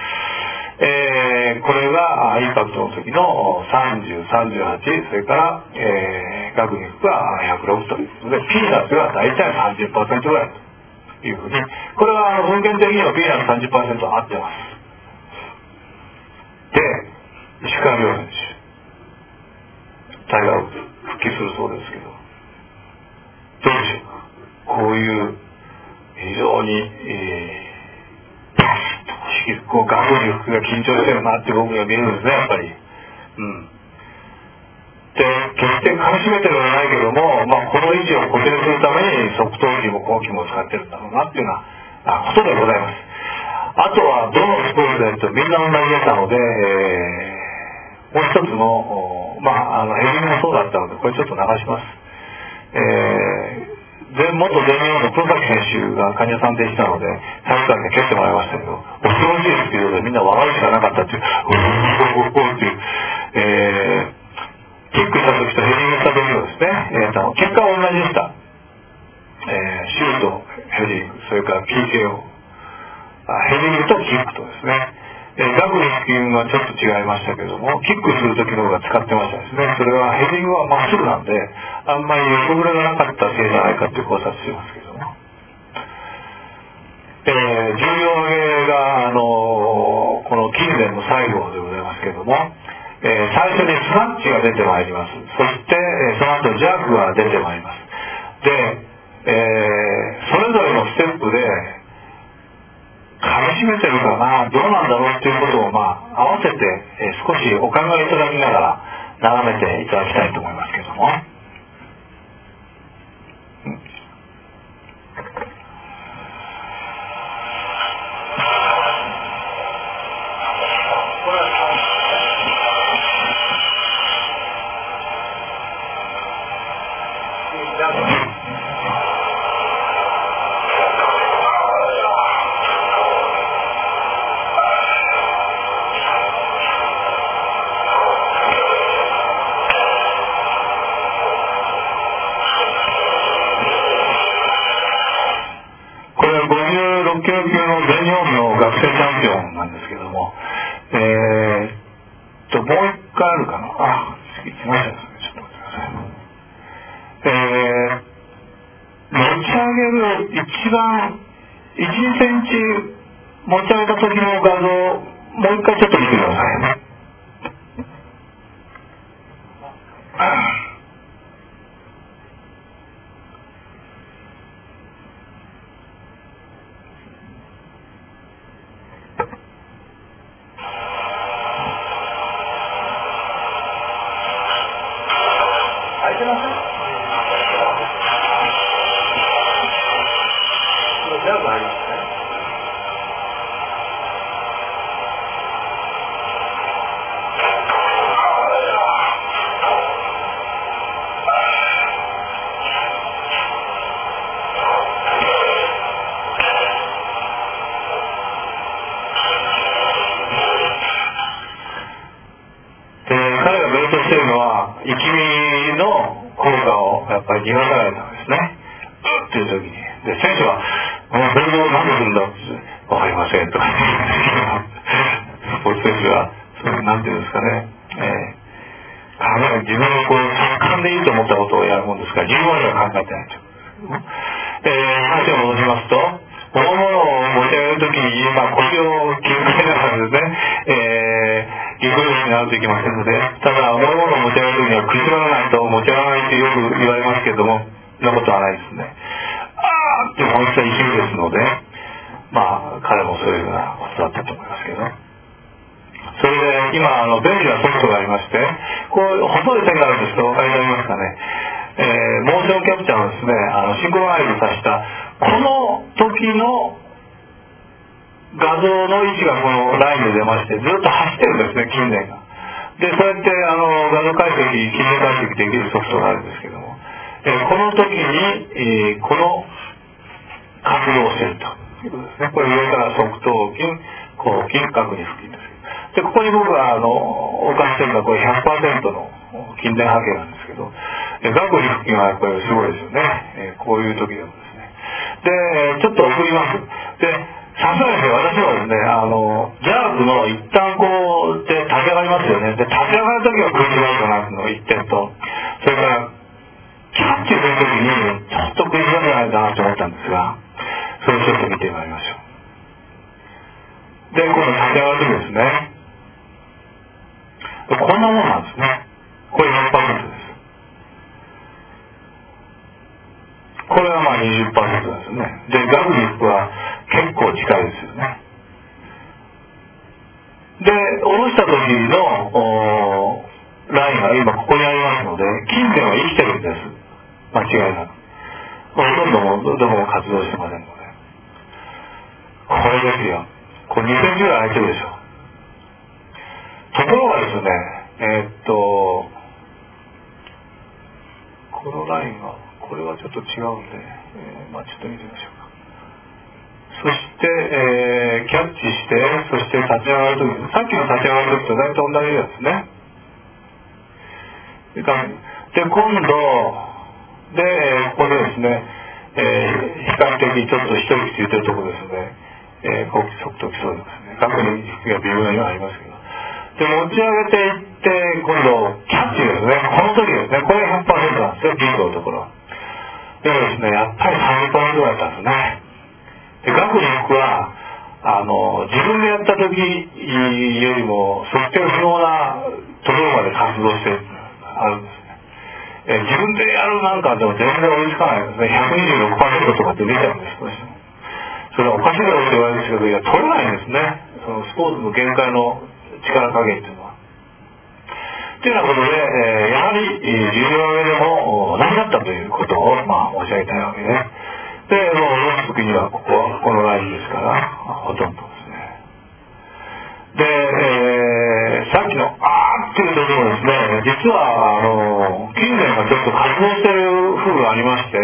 Speaker 1: これがインパクトの時の30、38、それから、ガク肉が106ということで、ピーナッツが大体 30% ぐらいというふうに、これは文献的にはピーナッツ 30% 合ってます。で、石川遼選手、タイガー・ウッズ復帰するそうですけど、どうでしょうか。こういう非常に、こうガク肉が緊張してるなって僕には見えるんですね、やっぱり。で、決して噛み締めてるわけないけども、この位置を固定するために側頭筋も後筋も使ってるんだろうなっていうようなことでございます。あとはどのスポーツでやるとみんな同じだったので、もう一つの、ヘディングもそうだったのでこれちょっと流します。元全日本の黒崎選手が患者さんでしたので体育館で蹴ってもらいましたけど、恐ろしいスピードでみんな笑うしかなかったっていう、っていう、キックした時とヘディングした時のですね、結果は同じでした。シュート、ヘディング、それから PKO、ヘディングとキックとですね、ガクの腹筋はちょっと違いましたけども、キックする時の方が使ってましたですね。それはヘディングはまっすぐなんで、あんまり横ぶれがなかったせいじゃないかっていう考察してますけども。重量上げが、この近年の最後でございますけども、最初にスナッチが出てまいります。そして、その後ジャークが出てまいります。で、それぞれのステップで、噛み締めてるかな、どうなんだろうっていうことを合わせて、少しお考えいただきながら眺めていただきたいと思いますけども。56キロ級の全日本の学生チャンピオンなんですけども、もう一回あるかな。次来ましたですね。ちょっと待ってください。持ち上げる一番1、2センチ持ち上げた時の画像、もう一回ちょっと見てくださいね。開いてません？全部ありますね。彼が勉強しているのは息見の効果をやっぱり逃がさないためですね。っていう時にで選手は「もう勉強何でするんだ」って「分かりません」とか言ってスポーツ選手はそういうなんていうんですかね、自分のこう直感でいいと思ったことをやるもんですから理由までは考えてないと。話を戻しますと物を持ち上げるときに、呼吸を気をつけながらですね、ぎこちになるといけませんので、ただ物を持ち上げるときには口がないと持ち上がらないとよく言われますけれども、そんなことはないですね。あーって本質は息ですので、彼もそういうようなことだったと思いますけど。それで今便利なソフトがありまして、こう細い線があるんですとお分かりになりますかね。モーションキャプチャーのですね、シンクロナイズさせたこの時の画像の位置がこのラインで出まして、ずっと走ってるんですね、近年が。でそうやって画像解析、近年解析できるソフトがあるんですけども、この時に、この活動をしているということですね。これ上から側頭筋、後筋、角二腹筋です。でここに僕が置かしてるのはこれ 100% の筋電波形なんですけど、顎二腹筋はやっぱりすごいですよね。こういう時でもですね。でちょっと送ります。でさすがに私はですね、ジャークの一旦こうで立ち上がりますよね。で立ち上がる時は食い違うかなの一点と、それからキャッチする時にちょっと食い違うんじゃないかなと思ったんですが、それをちょっと見てまいりましょう。で今度立ち上がる時ですね、こんなもんなんですね。これ 4% です。これは20% ですね。でガグリップは結構近いですよね。で下ろした時のラインが今ここにありますので、筋電は生きてるんです。間違いなく。どこも活動してませんので。これですよ。これ2センチぐらい空いてるでしょ。ところがですね、このラインはこれはちょっと違うんで、ちょっと見てみましょうか。そして、キャッチして、そして立ち上がるとき、さっきの立ち上がるときと大体同じやつですね。で今度でここでですね、比較的ちょっと一息ついてるところですので、後期速度基礎ですね。確認が微妙にはありますけど。で持ち上げていって今度キャッチですね。この時ですね、これ 100% なんですよ、ピンクのところ。でもですね、やっぱり 30% だったんですね。でガクニックは自分でやった時よりも測定不能なところまで活動してあるんですね。自分でやるなんかでも全然追いつかないですね。126% とかって出ちゃうんです。どうしてもそれはおかしいだろうって言われるんですけど、いや取れないんですね。そのスポーツの限界の力加減っていうのは。というようなことで、やはり重要上でも同じだったということを申し上げたいわけです。で下ろす時にはこのラインですからほとんどですね。で、さっきのっていう時もですね、実は近年がちょっと活動している風がありまして、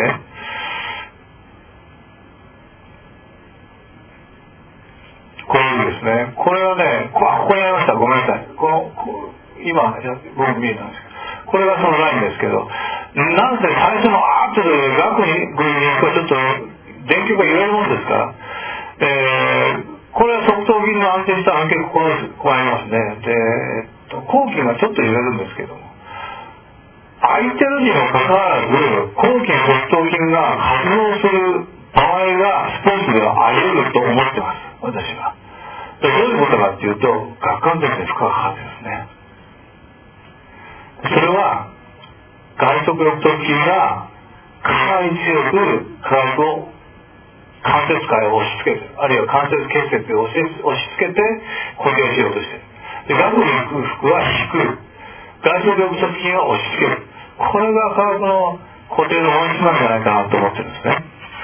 Speaker 1: こういうですね、これはね、ここにありました。ごめんなさい。今僕見えたんですけど、これがそのラインですけど、なんせ最初のってガクにちょっと電球が揺れるもんですから、これは側頭筋の安定した安定ここありますね。で、後筋がちょっと揺れるんですけども、空いてるにもかかわらず後筋側頭筋が活動する場合がスポーツではあり得ると思ってます。 私は。どういうことかっていうと、顎関節に負荷がかかってですね。それは外側翼突筋がかなり強く体を関節界を押し付ける、あるいは関節結節を押し付けて固定しようとしている。で、顎に空腹は低く、外側翼突筋は押し付ける。これが科学の固定の本質なんじゃないかなと思ってるんですね。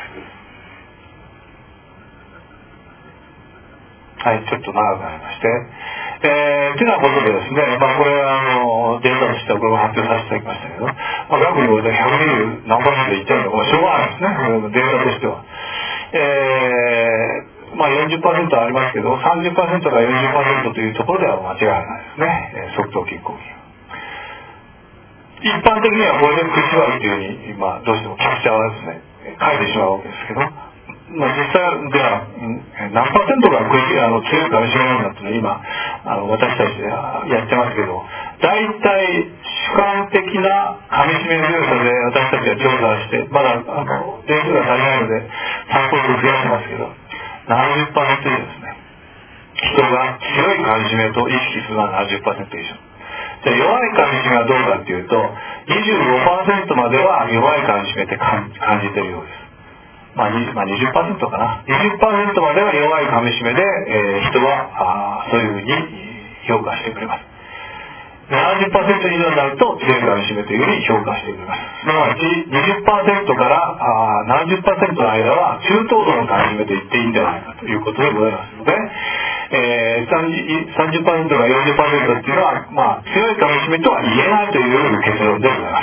Speaker 1: はい、ちょっと長くなりまして。というようなことでですね、これはデータとしてはこれも発表させていただきましたけど、学に120何%いっちゃうのはしょうがないですね、データとしては。40% ありますけど、30% から 40% というところでは間違いないですね、側頭筋後筋。一般的にはこれで口割りというふうに、どうしてもキャプチャーはですね、書いてしまうわけですけど、実際では何%が強いかみしめなんだっていうのは今私たちでやってますけど、大体主観的なかみしめ強さで私たちは調査して、まだ点数が足りないので参考数増やしてますけど、70% 以上ですね。人が強いかみしめと意識するのは 70% 以上。じゃあ弱いかみしめはどうかっていうと、25% までは弱いかみしめって感じているようです。20% かな。20% までは弱いかみしめで、人はそういうふうに評価してくれます。70% 以上になると強いかみしめというふうに評価してくれます。すなわち 20% から70% の間は中等度のかみしめと言っていいんじゃないかということでございますので、30% から 40% っていうのは、強いかみしめとは言えないという結論でございます。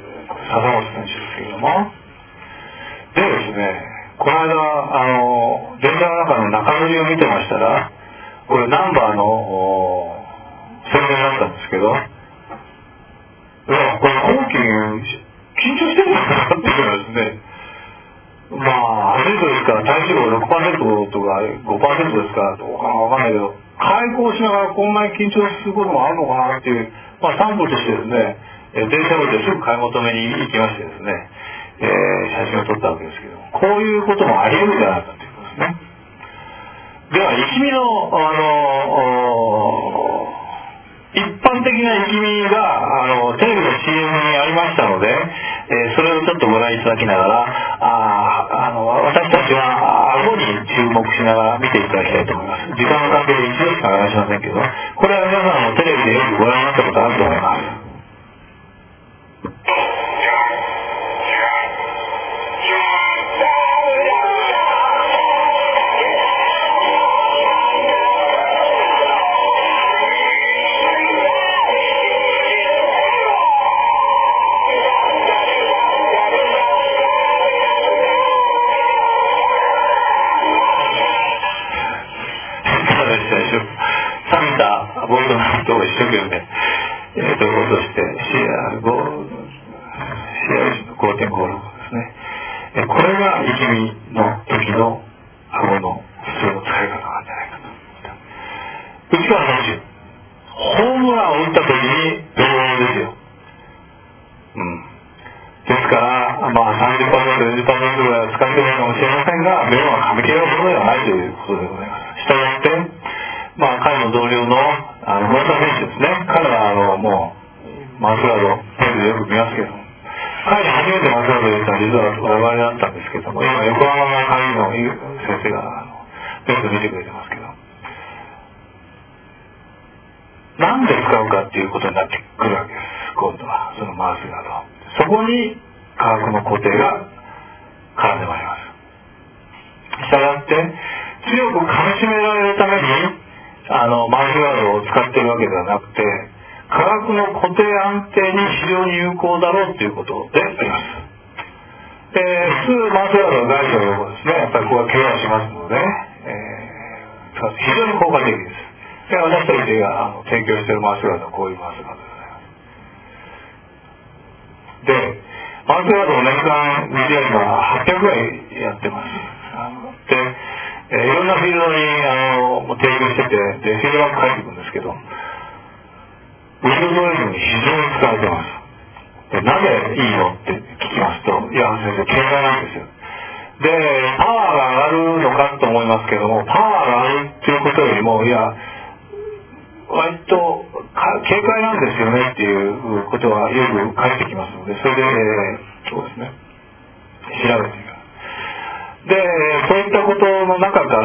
Speaker 1: 笹本選手ですけれども、でですね、この間電車の中の中乗りを見てましたら、これナンバーの宣伝だったんですけど、これ後期緊張してるのかなっていうのはですね、アスリートですから体脂肪 6% とか 5% ですからどうかなわかんないけど、開口しながらこんなに緊張することもあるのかなっていう、サンプルとしてですね、電車降りてすぐ買い求めに行きましてですね、写真を撮ったわけですけど、こういうこともあり得るんじゃないかということですね。では、生き身の、一般的な生き身がテレビの CM にありましたので、それをちょっとご覧いただきながら、私たちは顎に注目しながら見ていただきたいと思います。時間の関係で一度しか流しませんけど、これは皆さんもテレビでよくご覧になったことあると思います。なんで使うかっていうことになってくるわけです。今度はそのマウスガード、そこに化学の固定が絡んでまいります。したがって強く噛み締められるためにマウスガードを使っているわけではなくて、化学の固定安定に非常に有効だろうということであります。普通マウスガードの外傷用語ですね、やっぱりここはケアしますので、非常に効果的です。私たちが提供しているマウスガードはこういうマウスガードでございます。で、マウスガードの年間売り上げが800ぐらいやってます。で、いろんなフィールドに提供してて、でフィードバック返ってくるんですけど、ウィンドウドレスに非常に使われてます。で、なぜいいのって聞きますと、いや先生、経済なんですよ。 で、パワーが上がるのかと思いますけども、パワーが上がるっていうことよりも、いや、割と軽快なんですよねっていうことはよく返ってきますので、それで、そうですね、調べてみます。で、そういったことの中から、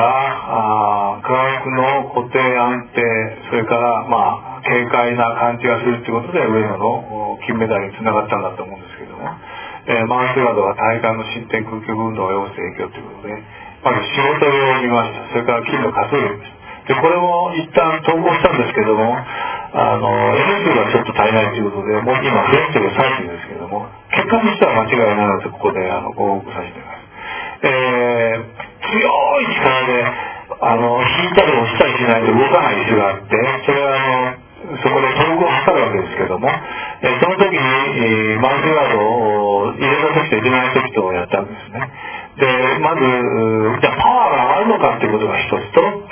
Speaker 1: 科学の固定安定、それから、軽快な感じがするということで、上野の金メダルにつながったんだと思うんですけども、マンスガードは大会の進展空気運動を要する影響ということで、まず仕事量を見ました。それから金の仮想量を見ました。で、これも一旦投稿したんですけども、N 数がちょっと足りないということで、もう今増やしている最中ですけども、結果としては間違いないので、ここでご報告させていただきます。強い力で、引いたり押したりしないと動かない椅子があって、それはそこでトルクを測るわけですけども、その時に、マウスガードを入れた時と入れない時とやったんですね。で、まず、じゃあパワーが上がるのかっていうことが一つと、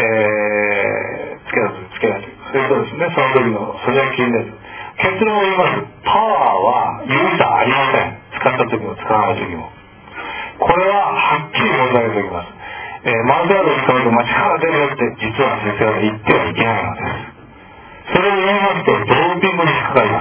Speaker 1: つけないという。それとですね、その時の素材金です。結論を言います。パワーは有差ありません。使った時も使わない時も。これははっきり申し上げておきます。マウスガードを使うと力が出るよって実は先生は言ってはいけないのです。それを言いますとドーピングにかかります。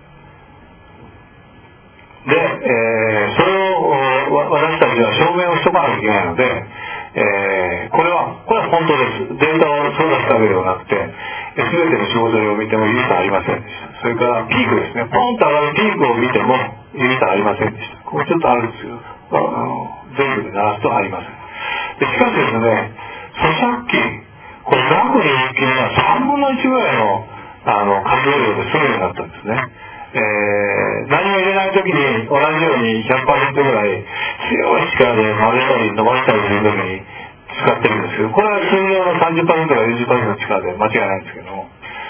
Speaker 1: で、それを私たちは証明をしとかなきゃいけないので、これは本当です。データを操作したわけではなくて、全ての仕事量を見ても有差ありませんでした。それからピークですね。ポンと上がるピークを見ても有差ありませんでした。これちょっとあるんですよ。全部で鳴らすとありません。でしかしですね、咀嚼筋、これ額に一気には3分の1ぐらいの活動量で済むようになったんですね。何も入れないときに同じように 100% ぐらい強い力で曲げたり伸ばしたりするときに使ってるんですけど、これは通常の 30% か 40% の力で間違いないんですけども、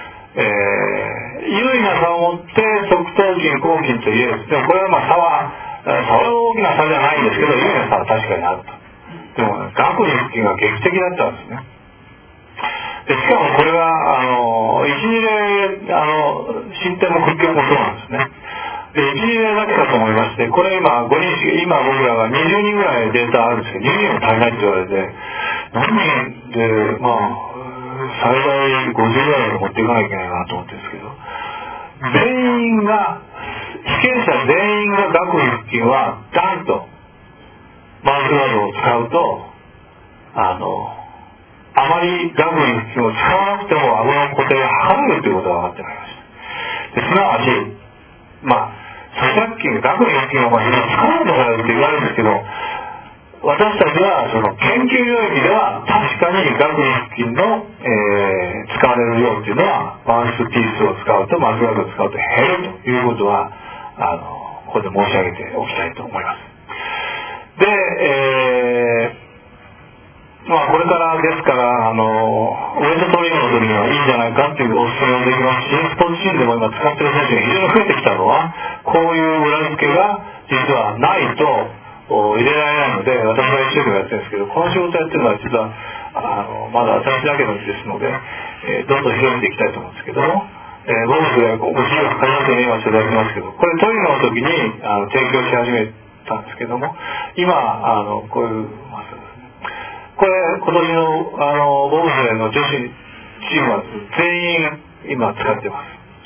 Speaker 1: 有意な差を持って側頭筋、後筋と言える。でもこれは差はそれは大きな差じゃないんですけど、有意な差は確かにあると。でも、顎に腹筋が劇的だったんですね。でしかもこれが1、2例進展も屈強もそうなんですね。で1、2例だけかと思いまして、これ今5人、今僕らが20人ぐらいデータあるんですけど、20人も足りないって言われて、何人で最大50ぐらいまで持っていかなきゃいけないなと思ってるんですけど、全員が被験者全員が顎に腹筋はダンとマウスガードを使うとあまり顎に腹筋を使わなくても顎の固定が測れるということが分かってまいりました。ですなわち咀嚼筋、顎に腹筋を使わないとされるって言われるんですけど、私たちはその研究領域では確かに顎に腹筋の、使われる量っていうのはマウスピースを使うとマウスガードを使うと減るということはここで申し上げておきたいと思います。で、これからですからウエイトトレーニングの時にはいいんじゃないかっていうお勧めもできますし、スポーツシーンでも今使っている選手が非常に増えてきたのはこういう裏付けが実はないと入れられないので、私が一生懸命やってるんですけど、この仕事やってるのは実はまだ私だけのうちですので、どんどん広めていきたいと思うんですけども、ボブスでご資料かかりますよね、今いただきますけど、これトリノの時に提供し始めたんですけども、今こういうこれ今年のボブスレーの女子チームは全員今使ってます。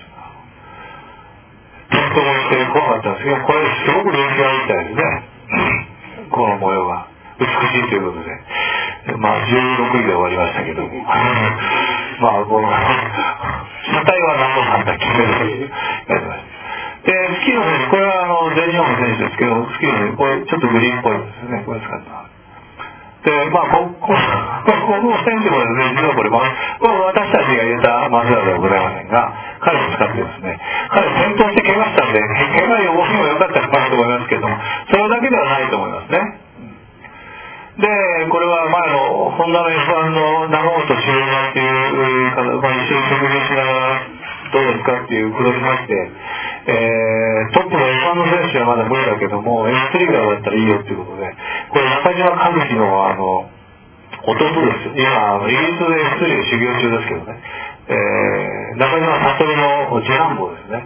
Speaker 1: 転倒もして怖かったんですけど、これすごく人気があるみたいですね。この模様が美しいということで、16位で終わりましたけども、この車体は何の判断決めるとやってました。で、スキーの選手、これは全日本の選手ですけど、スキーの選手、これちょっとグリーンっぽいんですよね、これ使ってます。で、この選手もですね、実はこれ私たちが入れたマウスガードではございませんが、彼も使ってですね、彼転倒して怪我したんで、怪我予防にも良かったかなと思いますけども、それだけではないと思いますね。で、これは前のホンダの F1 の長本修馬っていう方、一緒に食事しながらどうですかっていうことをしまして、トップの F1 の選手はまだ無理だけども F3 がだったらいいよっていうことで、これ中島和樹の弟です。今イギリスで F3 で修行中ですけどね、中島悟の次男坊ですね。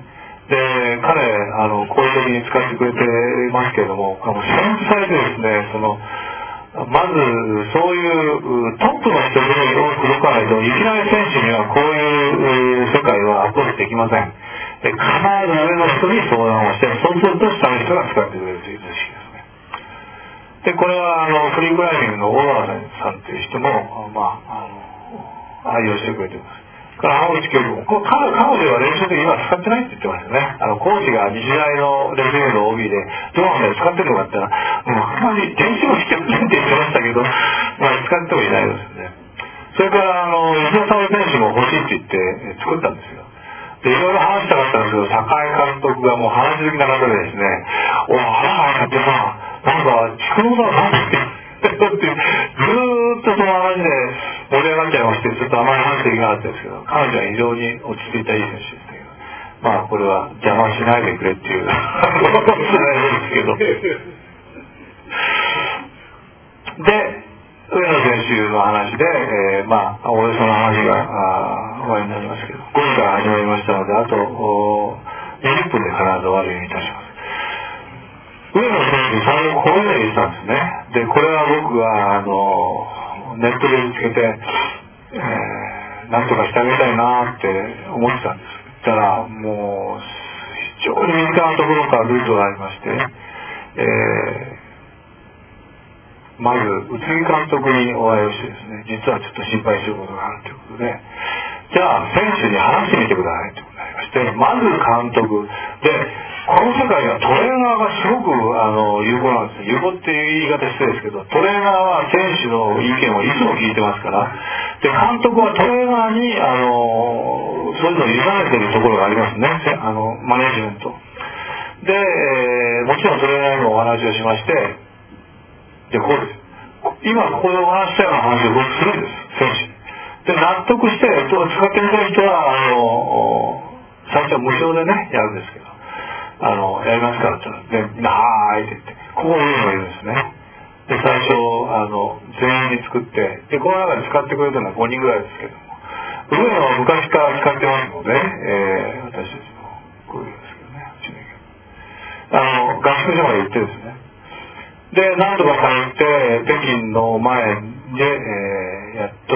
Speaker 1: で、彼、好意的に使ってくれていますけれども、繊細でですね、まず、そういうトップの人に届かないと、いきなり選手にはこういう世界はアプローチできません。で、必ず上の人に相談をして、そうすると下の人が使ってくれるという図式ですね。で、これは、フリークライミングの小川さんという人も、愛用してくれています。から浜口教授も、彼女は練習で今使ってないって言ってましたね。コーチが日大のレベルの OB で、どうなんだよ、使ってるのかって言ったら、もうあんまり練習もしてませんって言ってましたけど、使ってもいないですね。それから、石田沙織選手も欲しいって言って作ったんですよ。で、いろいろ話したかったんですけど、高井監督がもう話し好きな方でですね、ってさ、なんか、菊野さんなんてずーっとその話で盛り上がっちゃいまして、ちょっとあまり話できなかったですけど、彼女は非常に落ち着いたいい選手ですけど、これは邪魔しないでくれっていうことかもしれないですけど。で、上野選手の話で、およその話が終わりになりますけど、5時から始まりましたので、あと20分で必ず終わるようにいたします。上野選手、最後こういうのを言ったんですね。で、これは僕がネットで見つけて、なんとかしてあげたいなって思ってたんです。そしたら、もう、非常に身近なところからルートがありまして、まず、宇津木監督にお会いをしてですね、実はちょっと心配することがあるということで、じゃあ、選手に話してみてくださいということになりまして、まず監督で、この世界はトレーナーがすごく有効なんです。有効っていう言い方失礼ですけど、トレーナーは選手の意見をいつも聞いてますから、で、監督はトレーナーにそういうのを委ねてるところがありますね、マネジメント。で、もちろんトレーナーにもお話をしまして、で、こうです。今ここでお話したような話を僕するんです、選手に。で、納得して、使ってみたい人は、最初は無償でね、やるんですけど、やりますからって言ったら、で、はーいって言って、ここを言うんですね。で、最初、全員に作って、で、この中で使ってくれたのは5人ぐらいですけども、上野は昔から使ってますので、私たちも、こういうですけどね、うちの合宿所まで行ってですね、で、何度か通って、北京の前で、やっと、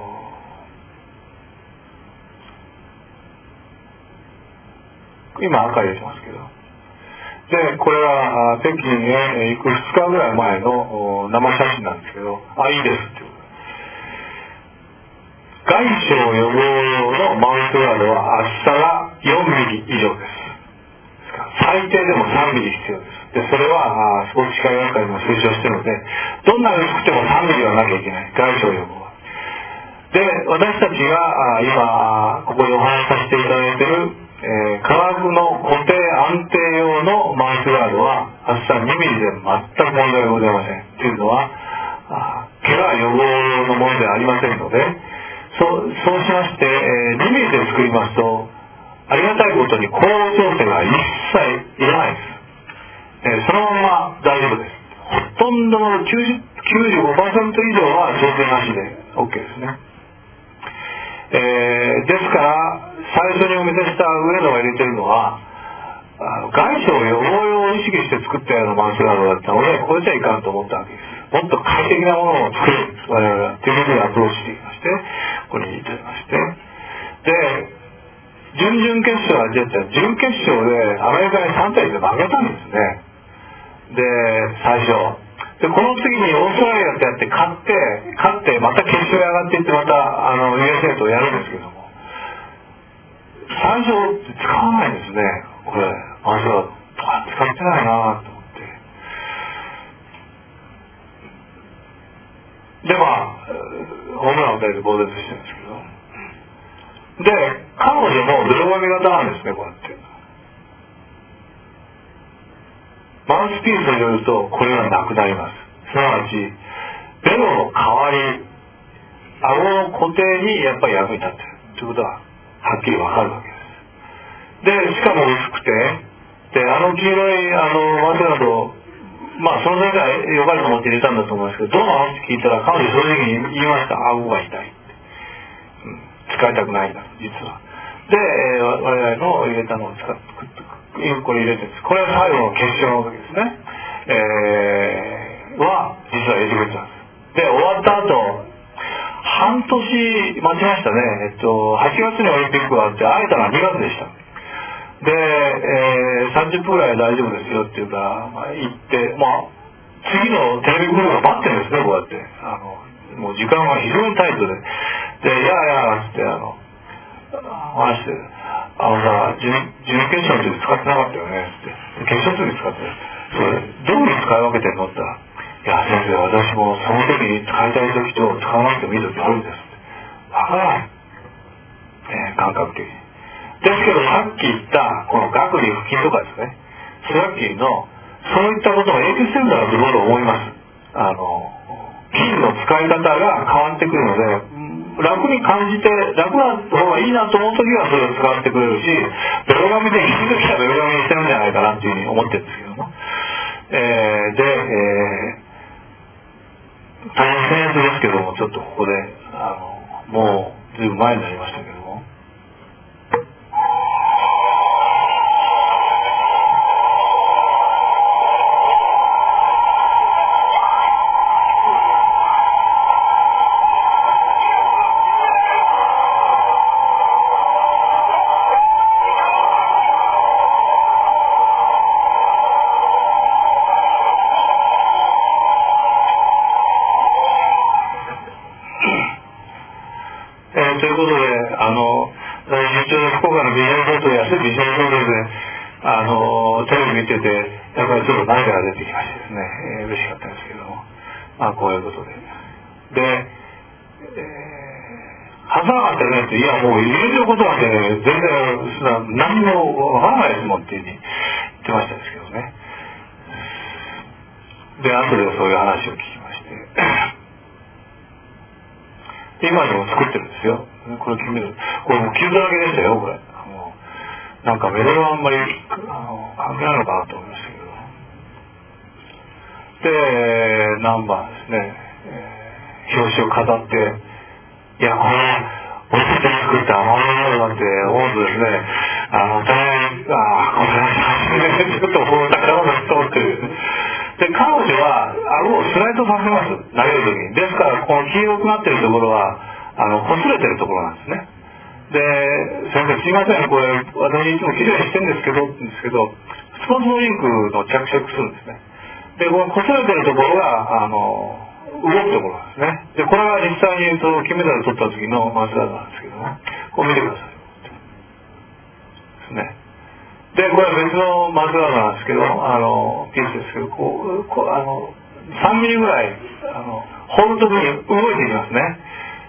Speaker 1: 今赤入れてますけど。で、これは北京へ行く2日ぐらい前の生写真なんですけど、いいですっていう。外傷予防用のマウスガードは厚さが4ミリ以上です。最低でも3ミリ必要です。で、それはスポーツ機械学会にも推奨しているので、どんなに薄くても3ミリはなきゃいけない。外傷予防は。で、私たちが今、ここでお話しさせていただいている化学の固定安定用のマウスガードは厚さ2ミリで全く問題がございません。というのは怪我予防用のものではありませんので、そうしまして、2ミリで作りますとありがたいことに高温調整が一切いらないです。そのまま大丈夫です。ほとんどの 95% 以上は調整なしで OK ですね。ですから最初にお見せした上野が入れてるのは外傷予防用を意識して作ったようなマウスガードだったので、これじゃいかんと思ったわけです。もっと快適なものを作る我々はというふうにアプローチしていきまして、ここに入れてまして、で準々決勝は準決勝でアメリカに3対1で負けたんですね。で最初で、この次にオーストラリアってやって勝ってまた決勝へ上がっていってまたUSA とやるんですけども、最初使わないですね、これ。マウスガード使ってないなと思って。でホームランを打たれて呆然としてるんですけど、で彼女も泥上げ型なんですね、こうやってマウスピースを入れるとこれがなくなります。すなわちベロの代わり、顎の固定にやっぱり役に立ってるということははっきりわかるわけです。でしかも薄くて、で黄色いマウスガード、その先生は良かれと思って入れたんだと思いますけど、どうなのって聞いたら彼女正直に言いました。顎が痛いって、使いたくないんだ実は。 で、我々の入れたのをこれ入れてるんです。これは最後の決勝の時ですね。は実はエジプトなんです。で、終わった後半年待ちましたね。8月にオリンピックがあって会えたのは2月でした。で、30分ぐらい大丈夫ですよっていうか、行って、次のテレビクルーが待ってるんですね、こうやって。もう時間が非常にタイトで。で、いやいや、つって、話して、準決勝の時使ってなかったよね、つって。決勝の時使ってる。それ、どういう使い分けてんのって言ったら、いや、先生、私もその時に使いたい時と使わなくてもいい時あるんですって。わからない。感覚的に。ですけど、さっき言った、この学理腹筋とかですね、スラッキーの、そういったことが影響してるんだろうと僕は思います。筋の使い方が変わってくるので、楽に感じて、楽な方がいいなと思うときはそれを使ってくれるし、ベロガミでいいときはベロガミにしてるんじゃないかなっていうふうに思ってるんですけども。大変僭越ですけども、ちょっとここで、もうずいぶん前になりましたけども、ということで、出張で福岡のビジョンフォトやビジョンフォトで、テレビ見てて、やっぱりちょっと涙が出てきましてですね、嬉しかったんですけども、こういうことで。で、話さなかったよねって、いや、もう入れてることなんてね、全然、何もわからないですもんっていうふうに言ってましたですけどね。で、後でそういう話を聞きまして。今にも作ってるんですよ。これ金メダル。これもう傷だらけでしたよ、これ。なんかメダルはあんまり関係ないのかなと思いましたけど。で、ナンバーですね、表紙を飾って、いや、これ、俺たちが作った甘いものなんて思うとですね、大変、これ、ちょっと宝物だと思ってる。で、彼女は顎をスライドさせます、投げるときに。ですから、この黄色くなってるところは、擦れてるところなんですね。で、先生すいません、これ、私いつもきれいにしてるんですけど、スポーツドリンクの着色するんですね。で、この擦れてるところが、動くところなんですね。で、これは実際に金メダル取った時のマスターなんですけども、こう見てください。ですね。で、これは別のマスガードなんですけど、ピースですけど、3ミリぐらい、放るときに動いていきますね。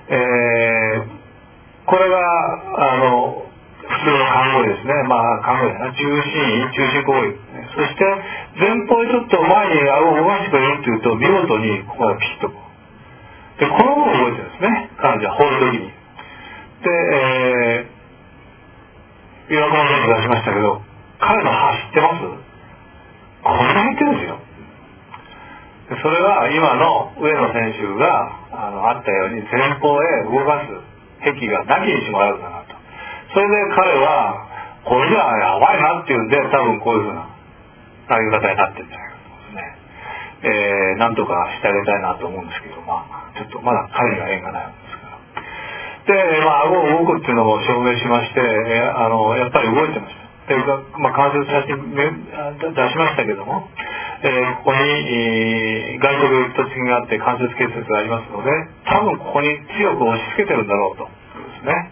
Speaker 1: これが、普通の看護ですね。看護ですね。中心行為。そして、前方にちょっと前に顎を動かしてくれるっていうと、見事に、ここがピシッと。で、この部分動いてるんですね。彼女は放るときに。で、岩隈選手出しましたけど、彼の歯知ってます？こんなに言ってるんですよ。それは今の上野選手があったように前方へ動かす癖がなきにしもあるかなと。それで彼はこれじゃやばいなっていうんで多分こういうふうな投げ方になってるんじゃないかと思うんですね。なんとかしてあげたいなと思うんですけど、ちょっとまだ彼には縁がないんですけど。で、顎を動くっていうのも証明しまして、やっぱり動いてました。関節写真出しましたけども、ここに外側と次があって関節結節がありますので、多分ここに強く押し付けてるんだろうとですね。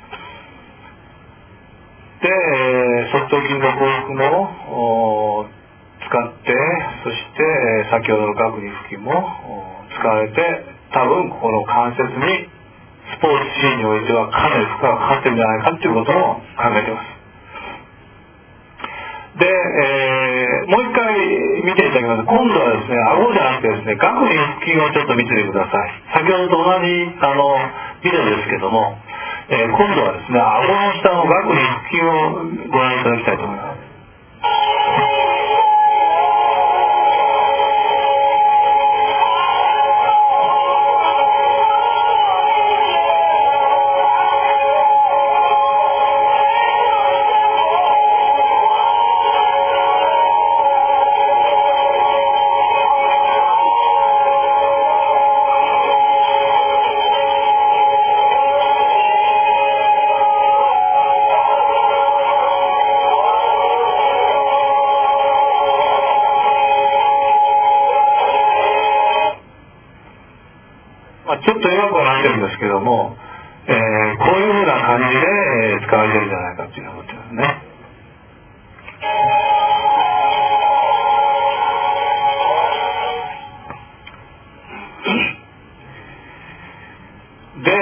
Speaker 1: で、側頭筋の幸福も使って、そして先ほどの学理腹筋も使われて、多分ここの関節にスポーツシーンにおいてはかなり負荷がかかってるんじゃないかということも考えています。で、もう一回見ていただきます。今度はですね、顎じゃなくてですね、学理腹筋をちょっと見ててください。先ほどと同じビデオですけども、今度はですね、顎の下の学理腹筋をご覧いただきたいと思います。 けども、こういうふうな感じで、使われてるんじゃないかというふうに思ってますね。で、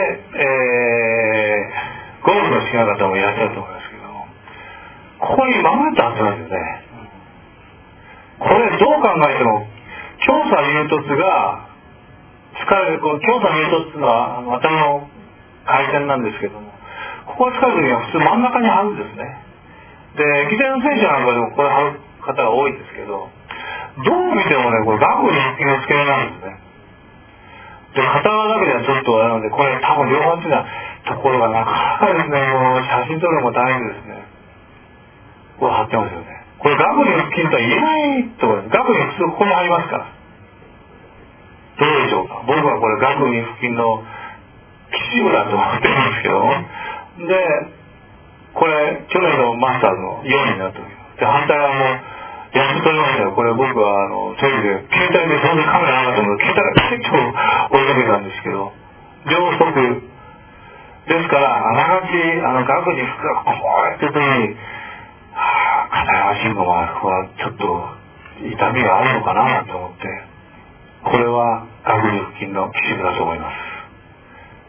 Speaker 1: ゴルフの好きな方もいらっしゃると思いますけども、ここに守ったはずなんですよね。これどう考えても強鎖乳突が使える、強鎖乳突っていうのは頭の回転なんですけども、ここを使うときには普通真ん中に貼るんですね。で、駅伝の選手なんかでもこれ貼る方が多いんですけど、どう見てもね、これ額に腹筋の付け根なんですね。で、片側だけではちょっとあれなので、これ多分両方っていうようなところがなかなかですね、もう写真撮るのも大変ですね。これ貼ってますよね。これ額に腹筋とは言えないところです。額に普通ここに貼りますから。どうでしょうか。僕はこれ額に腹筋の基部だと思ってるんですけども。で、これ去年のマスターズの4位になっております。で、反対側もやっと撮りましたよ。これ僕はテレビで携帯でそんなカメラなかったので、携帯が結構追いかけたんですけど、両側ですから、あながち額に腹がこうやってる時に、肩や足のはちょっと痛みがあるのかなと思って、これは額に腹筋の基部だと思います。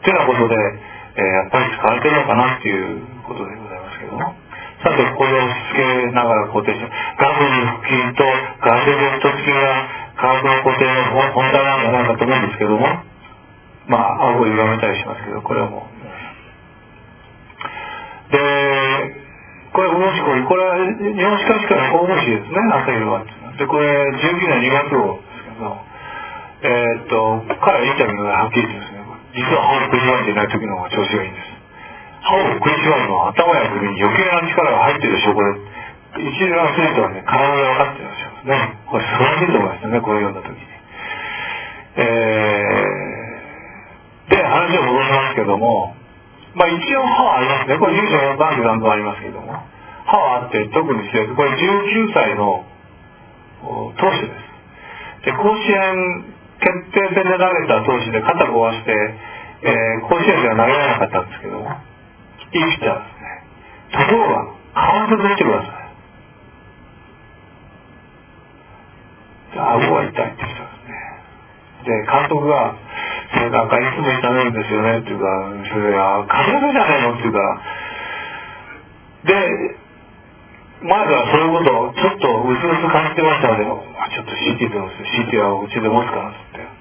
Speaker 1: というようなことで、やっぱり使われてるのかなっていうことでございますけども。さて、これをつけながら固定して、額に腹筋とガゼベット付きが価格の固定の本体なんじゃないかと思うんですけども、まあ、顎を歪めたりしますけど、これはもう。で、これ、重しこり、これは日本歯科歯科の重しですね、朝昼は。で、これ、19年2月号ですけど、彼インタビューがはっきり言ってですね、実は歯を食いしばっていない時の方が調子がいいんです。歯を食いしばるのは頭や首に余計な力が入ってるでしょ、これ。一流のアスリートはね、体で分かってらっしゃいますね。これ素晴らしいと思いましたね、これを読んだ時に。で、話を戻しますけども、まあ一応歯はありますね。これ入社の男女男女ありますけども。歯はあって、特にしてこれ19歳の投手です。で、甲子園決定戦で投げた投手で肩壊して、甲子園では投げられなかったんですけども、いいピッチャーですね。ところが、関節見てください。顎が痛いって人ですね。で、監督が、それなんかいつも痛めるんですよねっていうか、それは風邪じゃねえのっていうか、で、前からそういうことをちょっとうつうつ感じてましたので、ちょっと CT でもCT はうちで持つかなって言って、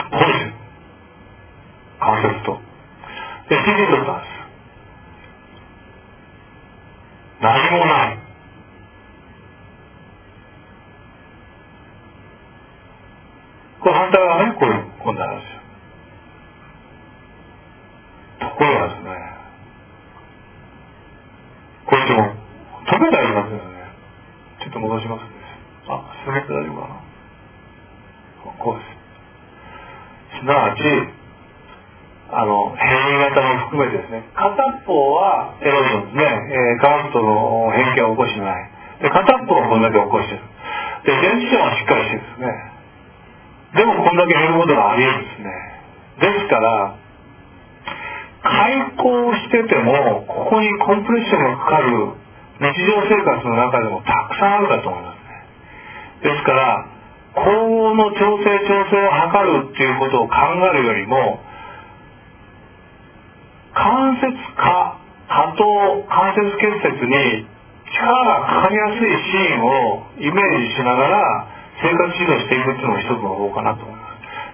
Speaker 1: こうですよ。関節と。で、CT 取ったんです。何もない。これ反対側はね、こういうこんななんですよ。ところがですね、これでも溶けてありますよね。ちょっと戻しますね。それって大丈夫かな。こうです。すなわち、変異型も含めてですね、片方はエロジョンですね、科学との変形を起こしてない。で、片方はこんだけ起こしてる。で、電池はしっかりしてるんですね。でもこんだけ減ることがあり得るんですね。ですから、開口してても、ここにコンプレッションがかかる日常生活の中でもたくさんあるかと思いますね。ですから、口語の調整を図るっていうことを考えるよりも、関節下、下頭、関節結節に力がかかりやすいシーンをイメージしながら生活指導していくっていうのも一つの方法かなと思います。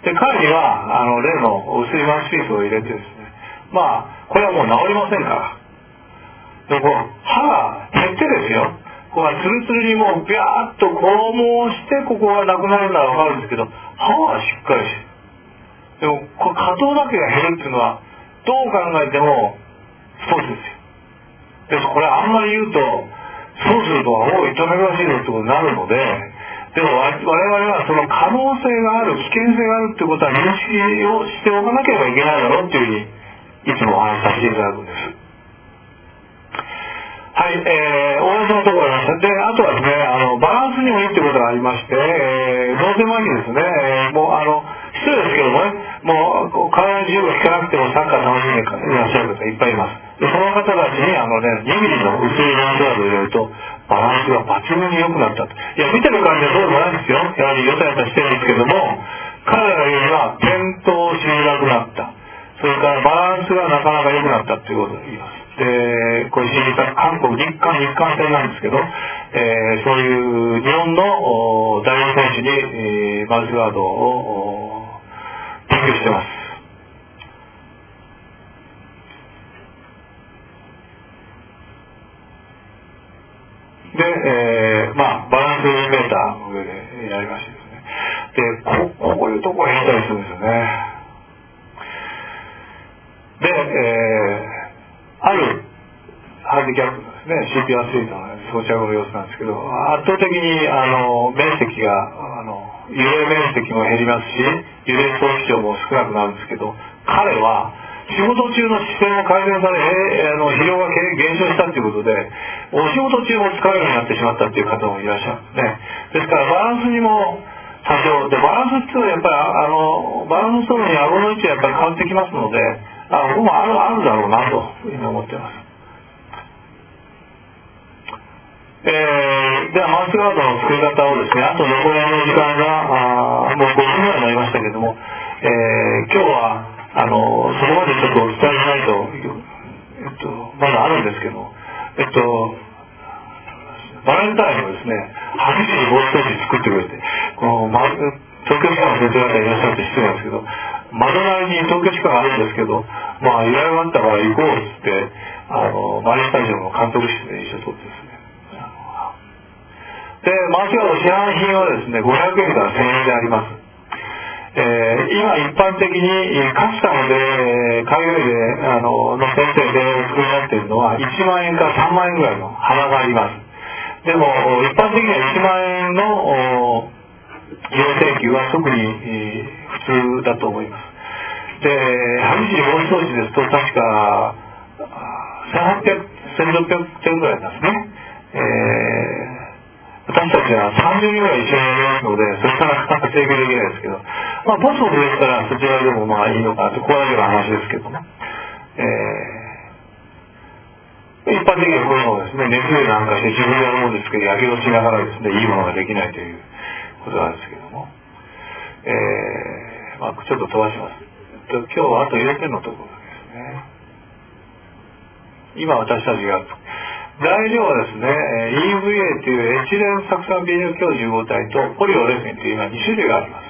Speaker 1: で、彼には例の薄いマウスピースを入れてですね、まあこれはもう治りませんから。で、こう歯が減ってですよ。こうツルツルにもうビャーッと肛門してここがなくなるのはわかるんですけど、歯はしっかりしてる。でもこれ下頭だけが減るっていうのはどう考えてもスポーツですよ。で、これあんまり言うと、そうすると、痛めらしいのってことになるので、でも我々はその可能性がある、危険性があるってことは認識をしておかなければいけないだろうっていうふうに、いつもお話しさせていただくんです。はい、おおよそのところがありました。で、あとはですね、バランスにもいいってことがありまして、脳性麻痺ですね、もう失礼ですけどもね、 もう体に銃が効かなくてもサッカー楽しんでいらっしゃる方いっぱいいます。でその方たちに2ミリの薄いランドガードを入れるとバランスが抜群に良くなったと。いや見てる感じはそうでもないんですよ。やはりヨタヨタしてるんですけども、彼らが言うには転倒しづらくなった、それからバランスがなかなか良くなったということを言います。でこれ韓国日韓戦なんですけど、そういう日本の代表選手に、バランスガードを提供してます。で、バランスメーターの上でやりましてですね。で、こういうところが変ったりするんですよね。で、あるハンディキャップのですね、CP アスリートの装着の様子なんですけど、圧倒的に面積が揺れ面積も減りますし、揺れ総気量も少なくなるんですけど、彼は仕事中の姿勢も改善され、疲労が減少したということで、お仕事中も使えるようになってしまったという方もいらっしゃるんですね。ですからバランスにも多少で、バランスっていうのはやっぱりバランスとともに顎の位置がやっぱり変わってきますので、僕もあるだろうなというふうに思っています。ではマウスガードの作り方をですね、あと残りの時間がもう5分ぐらいになりましたけれども、今日はそこまでちょっとお伝えしないと、まだあるんですけど、バレンタインをですね、8時にボーストージ作ってくれて、東京地下の先生方いらっしゃって失礼なんですけど、窓なりに東京地下があるんですけど、依頼があったから行こうっつって、マリンスタジオの監督室で一緒に撮ってですね。で、マウスガード市販品はですね、500円から1000円であります。今一般的にカスタムで海外での先生でお作りになっているのは1万円から3万円ぐらいの幅があります。でも一般的には1万円の要請求は特に普通だと思います。で、萩市防止装置ですと確か1800、1600点ぐらいなんですね。私たちは30人ぐらい一緒にやりますので、それからなかなか請求できないですけど、ボスもですからそちらでもいいのかなと、こういうような話ですけどね。一般的にはこういうのをですね、熱でなんかして自分でやるもんですけど、やけどしながらですね、いいものができないということなんですけども。ちょっと飛ばします。今日はあと要点のところですね。今私たちが材料はですね、EVA というエチレン酢酸ビニル強重合体とポリオレフィンという今2種類があります。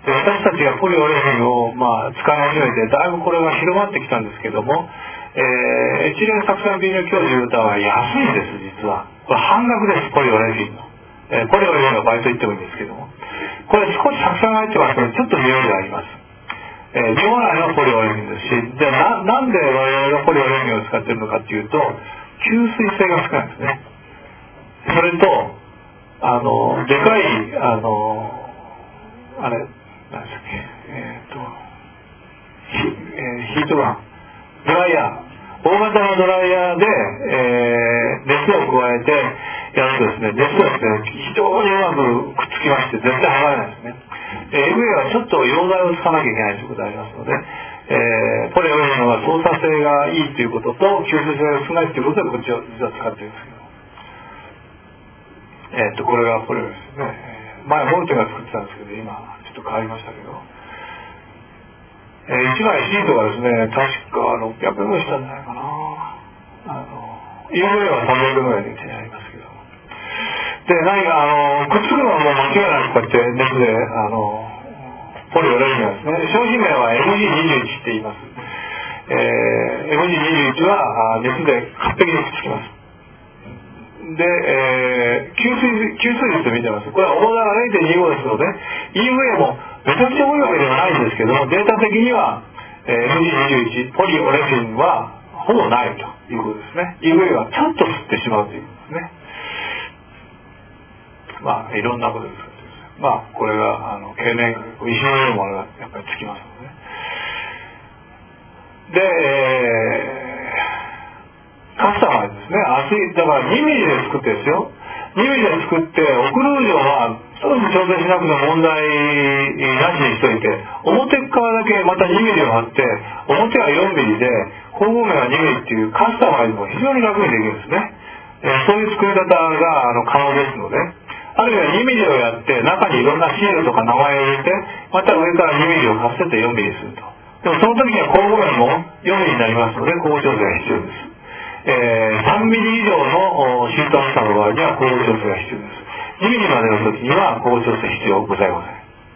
Speaker 1: で、私たちがポリオレフィンを使い始めてだいぶこれが広まってきたんですけども、エチレン酢酸ビニル強重合体は安いんです。実はこれ半額です。ポリオレフィンの、ポリオレフィンの場合と言ってもいいんですけども、これ少し酢酸が入ってますのでちょっと匂いがあります。日本内のポリオレフィンですし、じゃあなんで我々がポリオレフィンを使っているのかっていうと、吸水性が少ないんですね。それとでかいあれ何でしたっけ、ヒートガン、ドライヤー、大型のドライヤーで、熱を加えてやるとですね、熱がですね非常にうまくくっつきまして絶対剥がれないですね。EVA はちょっと溶剤を使わなきゃいけないということがありますので、ポリオレフィンは操作性がいいということと吸水性が少ないということでこっちを実は使っているんですけど、これがポリオレフィンですね。前モルテが作ってたんですけど今ちょっと変わりましたけど、1枚シートがですね確か600円ぐらいしたんじゃないかな。EVA は300円ぐらいで手にありますけど、で何かくっつくのはもう間違いなくこうやって熱でポリオレフィンはですね、商品名は MG21 って言います。MG21 は熱で完璧にくっつきます。で、吸水率見てます。これはオーダーが 0.25 ですので EVA もめちゃくちゃ多いわけではないんですけども、データ的には、MG21 ポリオレフィンはほぼないということですね。EVA はちょっと吸ってしまうということですね。いろんなことです。これが経年石のようなものがやっぱりつきますので、カスタマーですね、厚いだから2ミリで作ってですよ、2ミリで作ってオクルージョンは少し調整しなくても問題なしにしといて、表側だけまた2ミリを貼って、表は4ミリで後方面は2ミリっていうカスタマイズも非常に楽にできるんですね。そういう作り方が可能ですので、あるいは2ミリをやって中にいろんなシールとか名前を入れて、また上から2ミリをかせて4ミリすると。でもその時には後方面も4ミリになりますので、後方調整が必要です。3ミリ以上のシート厚さの場合には後方調整が必要です。2ミリまでの時には後方調整必要ございません。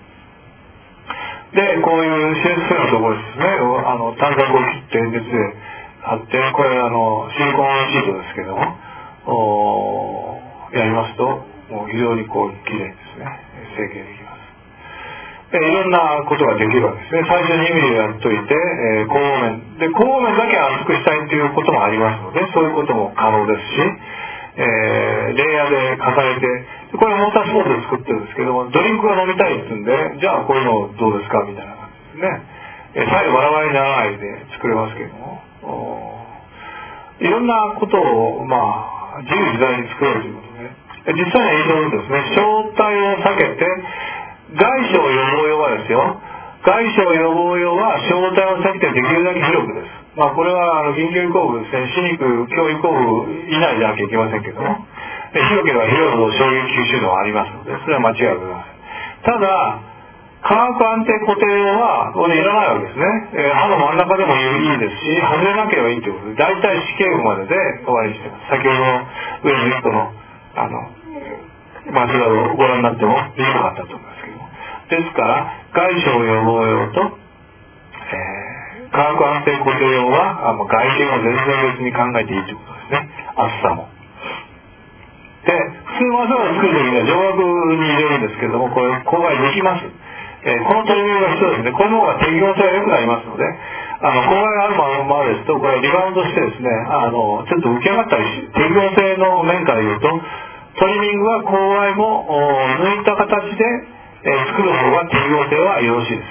Speaker 1: で、こういう CSC のところですね、短冊を切って鉛筆で貼って、これシリコンシートですけども、やりますと、もう非常にこう綺麗ですね、成形できます。いろんなことができるわけですね。最初2ミリをやっといて、後方面で後方面だけ厚くしたいということもありますので、そういうことも可能ですし、レイヤーで重ねて、これモータースポーツで作ってるんですけども、ドリンクが飲みたいって言うんで、じゃあこういうのどうですかみたいな感じですね。最後バラバラにならないで作れますけども、いろんなことを自由自在に作れるということで、実際には移動ですね、正体を避けて、外傷予防用はですよ、外傷予防用は正体を避けてできるだけ広くです。これは銀教育工部ですね、私肉教育工部以内でなきゃいけませんけども、広ければ広いほど衝撃吸収度がありますので、それは間違いございません。ただ、化学安定固定用はこれいらないわけですね。刃の真ん中でもいいですし、外れなければいいということで、大体死刑部までで終わりにしてます。先ほどの上の1個のそれをご覧になっても短かったと思いますけども。ですから、外傷予防用と、化学安定固定用は外見を全然別に考えていいということですね。厚さも。で、普通技を作るときには上顎に入れるんですけども、これ勾配できます。この取り組みが必要ですね。この方が適応性が良くなりますので、勾配があるままですと、これリバウンドしてですね、ちょっと浮き上がったりし、適応性の面から言うと、トリミングは勾配も抜いた形で、作る方が適応性はよろしいです。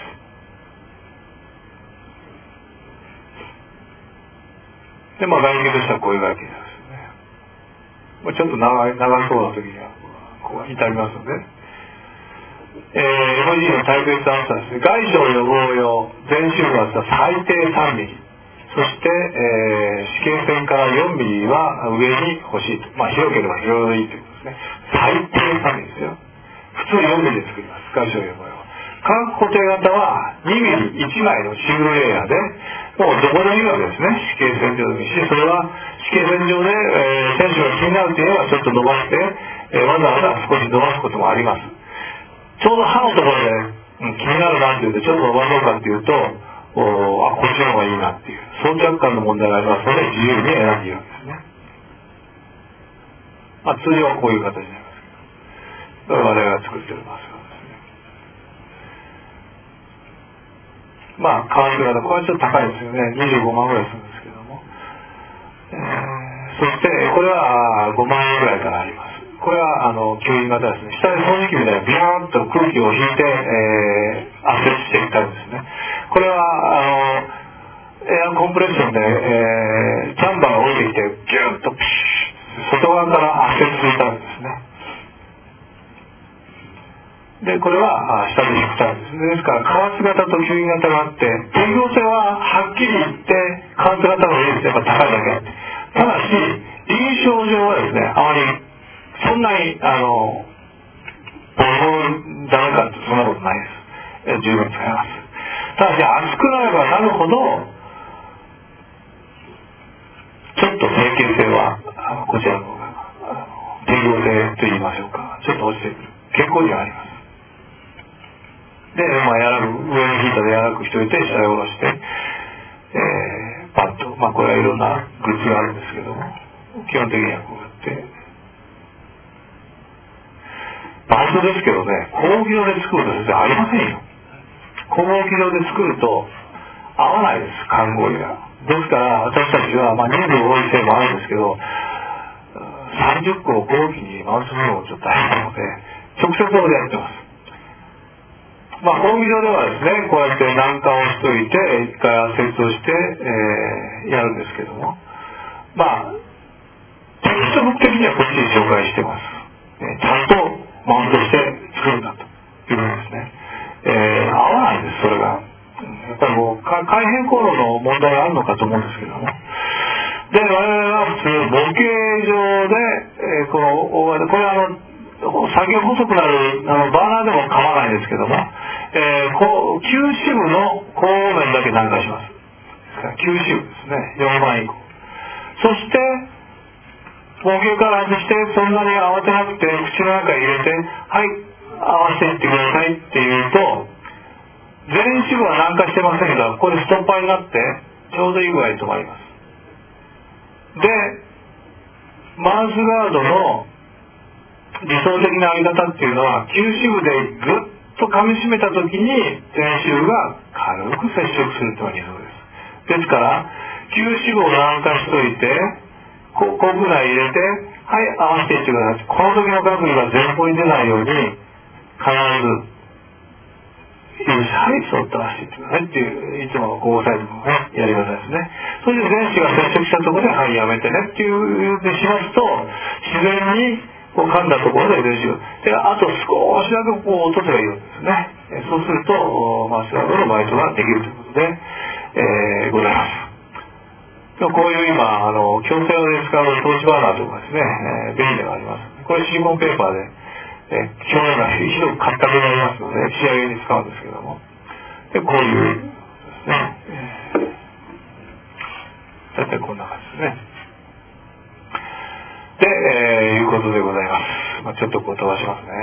Speaker 1: で、外形としてはこういう外形ですね。ちょっと長そうな時にはこう至りますので、MG のタイプ S 厚さですね。外傷予防用全周部厚さ最低3ミリ、そして、死刑線から4ミリは上に欲しいと。広ければ広いということですね。最低3ミリですよ。普通4ミリで作ります。外傷予防用。化学固定型は2ミリ1枚のシングルレイヤーで、もうどこでもいいわけですね。死刑線上でもいいし、それは死刑線上で、選手が気になるというのはちょっと伸ばして、わざわざ少し伸ばすこともあります。ちょうど刃のところで、気になるなっていうと、ちょっと伸ばそうかっていうと、こっちの方がいいなっていう、装着感の問題がありますので、自由に選んでいいわけですね。通常はこういう形になりますけど、我々が作っておりますがですね。カーブ型、これはちょっと高いですよね。25万ぐらいするんですけども。そして、これは5万円ぐらいからあります。これは吸引型ですね。下に掃除機みたいにビャーンと空気を引いて、圧接していくタイプですね。これはエアコンプレッションで、キャンバーが降りてきてギューッとピシッ、外側から圧接するタイプですね。で、これは下で引くタイプですね。ですから加圧型と吸引型があって、適応性ははっきり言って加圧型の利率やっぱ高いだけあって、ただし臨床上はですね、あまりそんなにボロダメかってそんなことないです。十分使えます。ただし熱くなればなるほどちょっと成形性はこちらの適応性といいましょうか、ちょっと落ちてくる傾向にはあります。で、上にヒーターで柔らくしといて下へ下ろして、パッと、これはいろんなグッズがあるんですけども、基本的にはこうやってバンドですけどね、高機能で作ると先生ありませんよ。高機能で作ると合わないです、看護医が。ですから私たちは、人数多いせいもあるんですけど、30個を後期に回すのもちょっと大変なので、直接でやってます。講義場ではですね、こうやって軟化をしといて、一回圧接をして、やるんですけども、テキストブック的にはこっちに紹介してます。ちゃんとマウントして作るんだということですね。合わないんです、それが。やっぱりもう改変航路の問題があるのかと思うんですけども。で、我々は普通模型上で、この大型、これ作業細くなるバーナーでも構わないんですけども、旧支部の後面だけ南下します。旧支部ですね、4番以降。そして模型から外して、そんなに慌てなくて口の中に入れて、はい、合わせていってくださいって言うと、前支部は南下してませんが、ここでストッパーになってちょうどいい具合に止まります。で、マウスガードの理想的な編み方っていうのは、旧支部でぐっと噛み締めた時に前支部が軽く接触するというのが理想です。ですから旧支部を南下しといて、コーク内入れて、はい、合わせていってください。この時の角度が前方に出ないように必ずはい、そっと合わせていってくださいっていう、いつもの交際のね、やり方ですね。それで前肢が接触したところで、はい、やめてねっていうでしますと、自然にこう噛んだところで前肢を。で、あと少しだけこう落とせばいいわけですね。そうすると、マスガードのバイトができるということで、ございます。こういう今、強制で使うトーチバーナーとかですね、便利ではあります。これシリコンペーパーで、表面がひどく硬くなりますので、仕上げに使うんですけども。で、こういうですね、大体こんな感じですね。で、いうことでございます。ちょっとこう飛ばしますね。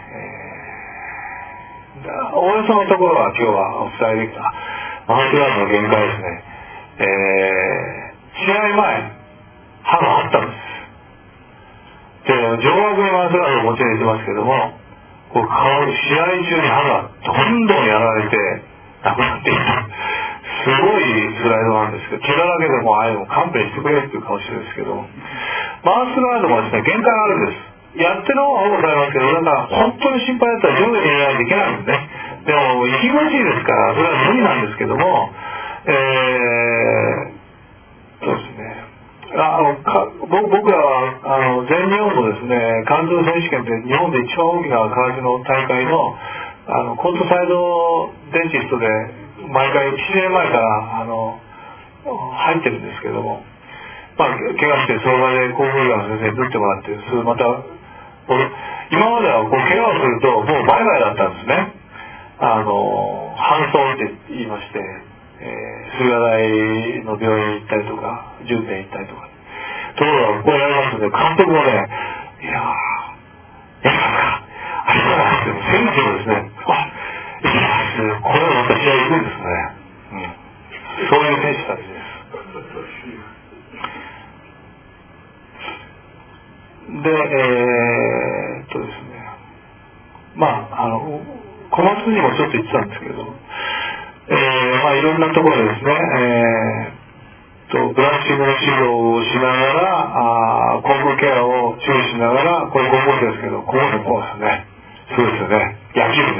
Speaker 1: おおよそのところは今日はお伝えできたマウスガードの限界ですね。試合前、歯があったんです。で、上顎にマウスガードを持ち上げてますけども、こう試合中に歯がどんどんやられてなくなっていった。すごいスライドなんですけど、怪我だけでもああいうの勘弁してくれっていう顔してるんですけど、マウスガードもですね、限界があるんです。やってる方はございますけど、だから本当に心配だったら上下に入れないといけないんですね。でも、息苦しいですから、それは無理なんですけども、そうですね。僕らは全日本のですね、関東選手権って日本で一番大きな川内の大会のコートサイドデンティストで毎回7年前から入ってるんですけども、怪我してその場でコーフリガーの先生に打ってもらって、また今までは怪我をするともう売買だったんですね。搬送って言いまして、駿河台の病院行ったりとか重点行ったりとか、ところがこうやりますので、監督もね、いやー、やりますか、ありがとうございますって選手もですね、いきます、これは私は行くんですね、そういう選手たちです。で、ですね、小松にもちょっと言ってたんですけれども、いろんなところでですね、ブラッシングの指導をしながら、コンボケアを注意しながら、これ高校生ですけど、高校生の子ですね。そうですよね。野球部です。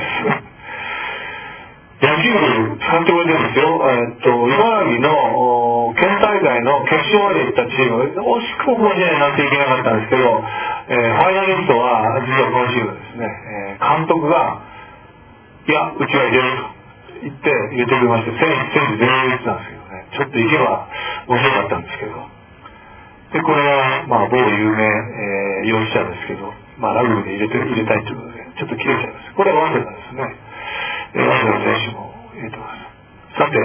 Speaker 1: 野球部使ってくれてるんですよ。茨城の県大会の決勝まで行ったチーム、惜しくもこの試合になっていけなかったんですけど、ファイナリストは実はこのチームですね、監督が、いや、うちは入れると。言って入れてくれまして、選手全員言ってたんですけどね、ちょっと行けば面白かったんですけど、でこれは某有名、容疑者ですけど、ラグビーで入れたいということでちょっと切れちゃいます。これは早稲田ですね。早稲田の選手も入れてます。さて、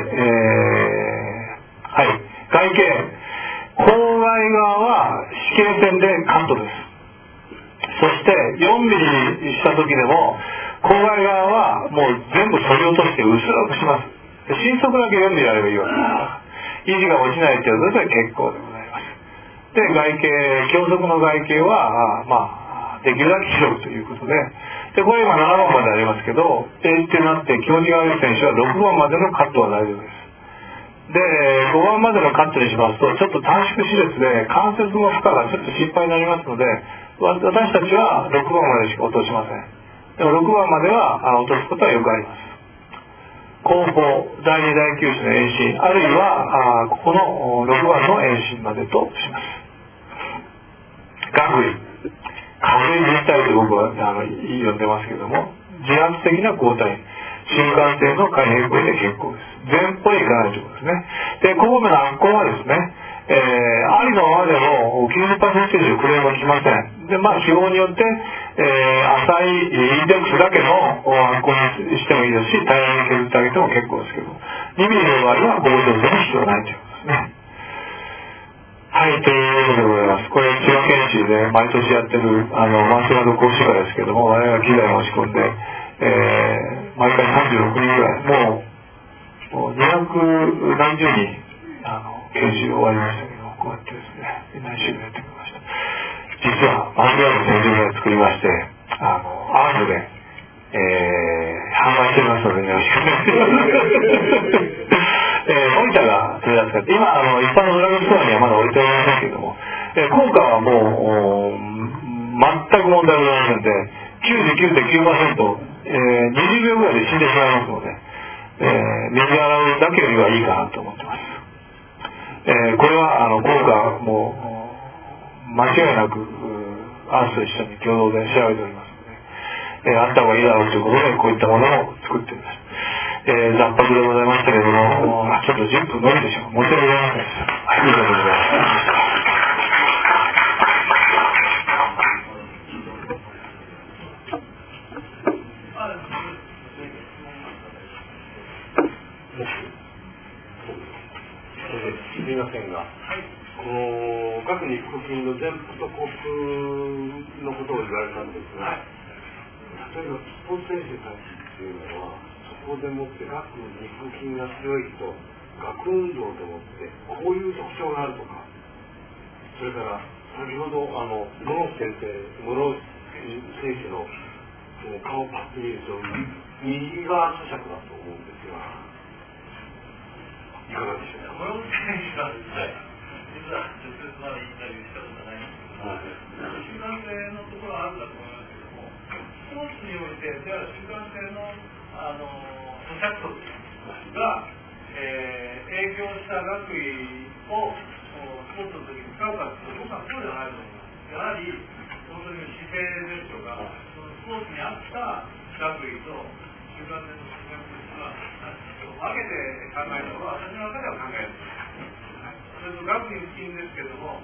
Speaker 1: はい、外形、郊外側は視形線でカットです。そして4ミリした時でも郊外側はもう全部削ぎ落として薄くします。伸縮だけ4ミリあればいいわけです。維持が落ちないということで結構でございます。で、外形、強足の外形はできるだけ広くということで、これ今7番までありますけど、ってなって気持ちが悪い選手は6番までのカットは大丈夫です。で、5番までのカットにしますとちょっと短縮手術で関節の負荷がちょっと心配になりますので、私たちは6番までしか落としません。でも6番までは落とすことはよくあります。後方、第2第9種の遠心、あるいはここの6番の遠心までとします。学位、軽い自治体って僕は呼んでますけども、自発的な交代、新幹線の開閉行為で結構です。前方へ行かないということですね。で、神戸のアンコはですね、ありのままでも90% 以上クレームは来ません。で、希望によって、浅いインデックスだけのアンコにしてもいいですし、平らに削ってあげても結構ですけど、2ミリの場合は合調整の必要ないということですね。はい、ということでございます。これ、千葉県市で毎年やってる、マンスラード講師会ですけども、我々が機材を持ち込んで、毎回36人ぐらい、もう200何十人、研修終わりましたけど、こうやってですね、みんな一緒にやってきました。実は、マンスラード戦場で作りまして、アートで、販売してますので、よろしくお願いします。森田が取り扱って、今、一般のドラッグストアにはまだ置いておりませんけれども、効果はもう、全く問題ございませんで、99.9%、20秒ぐらいで死んでしまいますので、水洗うだけよりはいいかなと思ってます。これは、効果も間違いなく、アースと一緒に共同で調べておりますので、あった方がいいだろうということで、こういったものを作っております。雑白でございましたけれども、ちょっと10分伸びてしまう。申し訳ございませんでした。はい、以上でございます。
Speaker 2: すみませんが、この学に腹筋の全部とコップのことを言われたんですが、例えばスポーツ選手たちっていうのは、そこでもって学に腹筋が強い人、学運動でもってこういう特徴があるとか、それから先ほど室伏選手の顔をパッと見ると右側咀嚼だと思うんですが、いかがでしょうか。室伏選手はですね、実は直接までインタビューしたことないんですけど、習慣性のところはあるんだと思いますけども、スポーツにおいてでは習慣性の咀嚼速が、影響した学位をスポーツの時に使うかというと、僕はそうではないと思います。やはり本当に姿勢でしょうが、そのスポーツに合った学位と習慣性の咀嚼というのは分けて考えた方が私の中では考える。それと学位付近ですけども、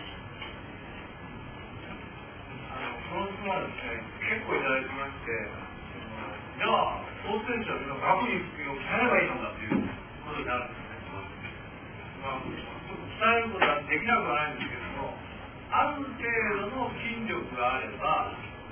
Speaker 2: この質問はですね、結構いただきまして、じゃあスポーツ選手はみんな学位付近を鍛えればいいのかということになるんですね。鍛えることはできなくはないんですけども、ある程度の筋力があれば、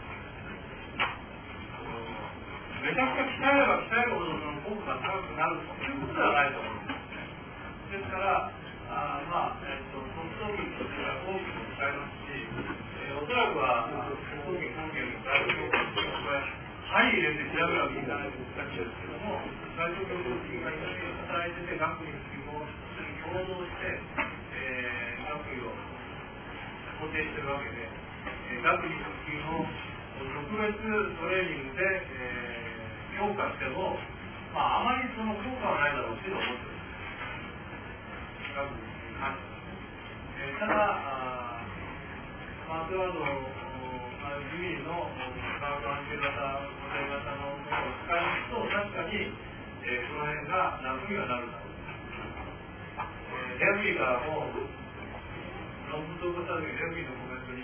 Speaker 2: めちゃくちゃ鍛えれば鍛えるほどその効果が高くなるということではないと思うんです。ですから、ソフト筋としては大きく使えますし、おそらくはソフト筋関係の外部評価というのは、針入れて調べるわけにいかないと難しいですけども、外部評価筋が一緒に働いてて、学位を共同して、学位を固定しているわけで、学位の特別トレーニングで、評価しても、あまりその効果はないだろうというのを思っています。ただ、マスワードジミーの科学安定型、固定型のものを使うと、確かに、その辺が楽にはなるだろう。レフリーからも、論文投稿した時にレフリーのコメントに、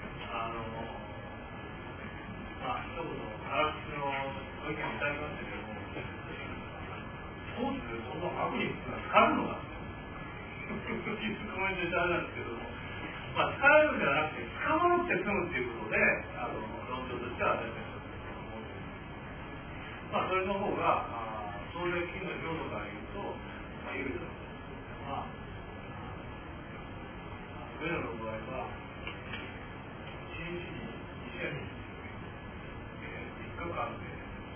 Speaker 2: 一言、荒口のご意見をいただきましたけれども、スポーツでそんな学位っていうのは使うのかというコメントいただいたんですけども、使えるんじゃなくて、使わなくて済むということで、論調としては出てると思う。それの方が、当然金の強度から言うと、有利だと。上野の場合は、1日に2試合に3日間で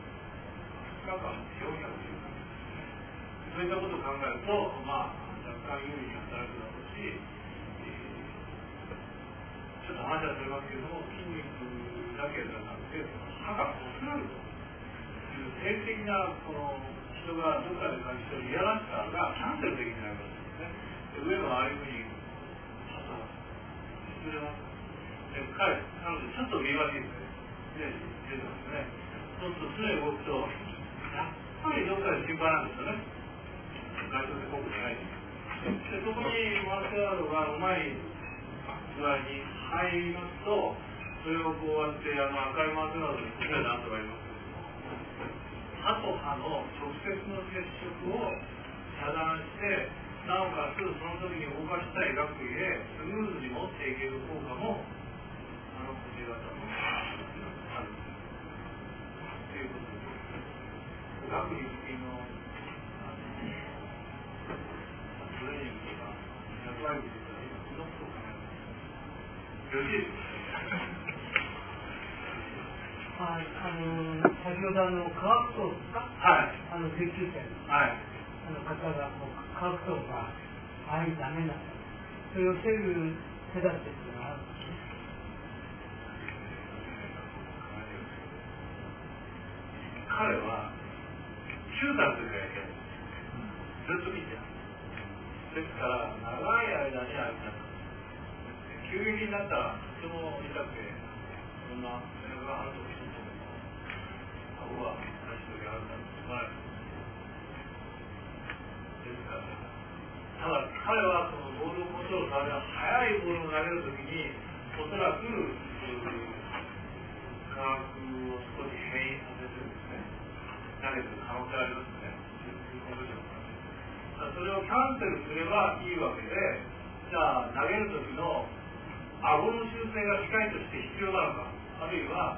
Speaker 2: 400そういったことを考えると、若干有利に働くだろうし、ちょっと話はそれますけれども、筋肉だけではなくて、歯がこすらるという定期的なこの人がどこかで感じている嫌らしさがキャンセルできないわけですね。上野はああいうふうに失礼ます。彼女ちょっと見悪いですね。
Speaker 3: 出てますね。そうすると常に動くと、やっぱりどっかで心配なんですよね。外国で国じゃないです。で、そこにマウスガードがうまい具合に入りますと、それをこうやって赤いマウスガードにこちらでなんとか言いますけど、歯と歯の直接の接触を遮断して、なおかつその時に動かしたい学位へスムーズに持っていける効果もこちらだとあるということです。学位付近のトレーニングとか役割とかいろんなことを考えます。よろしいですか？
Speaker 4: はい、先ほど科学層ですか？
Speaker 3: はい。
Speaker 4: 研究者
Speaker 3: はい。
Speaker 4: 方が科学層がダメなんだ。それを防ぐ手立てっていうのはあるんですね。
Speaker 3: 彼は9歳の時からやってる。ずっと見てる。ですから長い間にあれだった。急激になったらとても痛くて、そんな背中があるときと顎が出しときあるんだと思わない。ですから、ただ彼はそのボールをコントロールされる速いボールを投げるときに、おそらく科学を少し変異させてですね、投げてる可能性ありますね。それをキャンセルすればいいわけで、じゃあ投げるときの顎の修正が機械として必要なのか、あるいは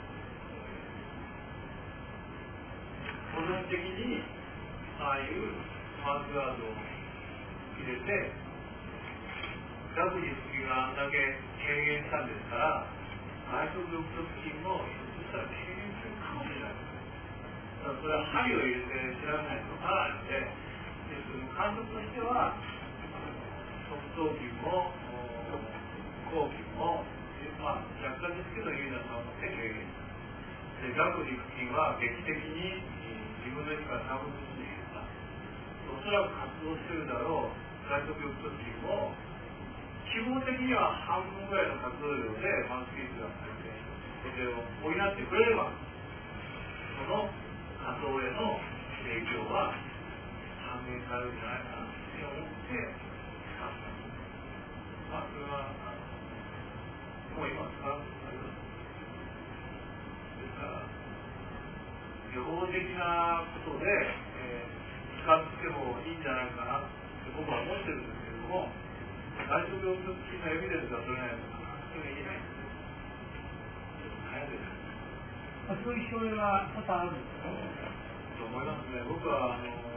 Speaker 3: 個人的にああいうマウスガードを入れて学術があんだけ軽減したんですから、外側翼突筋もひょっとしたら軽減するかもしれない。だからそれは針を入れて調べないとわからないので、監督としては側頭筋も後筋も、若干ですけど有な差を持って軽減で、顎軸筋は劇的に自分の位置から3分の1に減った。おそらく活動しているだろう外側翼突筋も基本的には半分ぐらいの活動量でマウスピースが入ってそれを補ってくれれば、その活動への影響は半減されるんじゃないかなって思って使った。それはもう今使うことになります。ですから予防的なことで、使ってもいいんじゃないかなって僕は思ってるんですけれども、外側翼突筋のエビデンスが取れないとかそういうの言えないんですね。早いです。
Speaker 4: そういう症例は多々あるんですか？
Speaker 3: と思いますね。僕は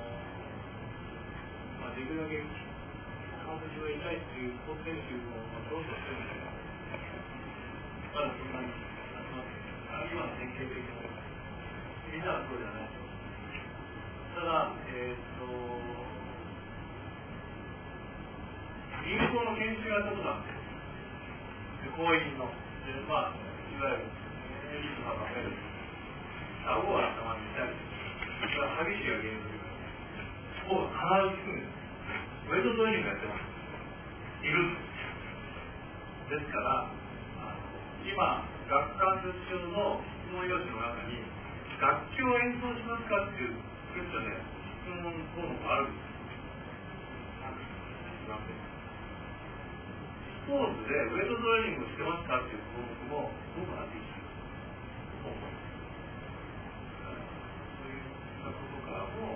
Speaker 3: できるだけ関節が痛いっていうスポーツ選手もどうぞしてるんですが、まだそんなに今の典型的なみんなはそうじゃない。ただ、銀行の研修やったことなんですよ。行員の。いわゆるエリートが分かる。顎が頭に痛い。それは歯ぎしりが原因というか、顎が必ず効くんです。ウェイトトレーニングやってます。いる。ですから、今、学館術中の質問用紙の中に、楽器を演奏しますかっていうクエスチョンで質問項目があるんです。スポーツでウェイトトレーニングをしてますかっていう項目も僕はできる。そういうことからも、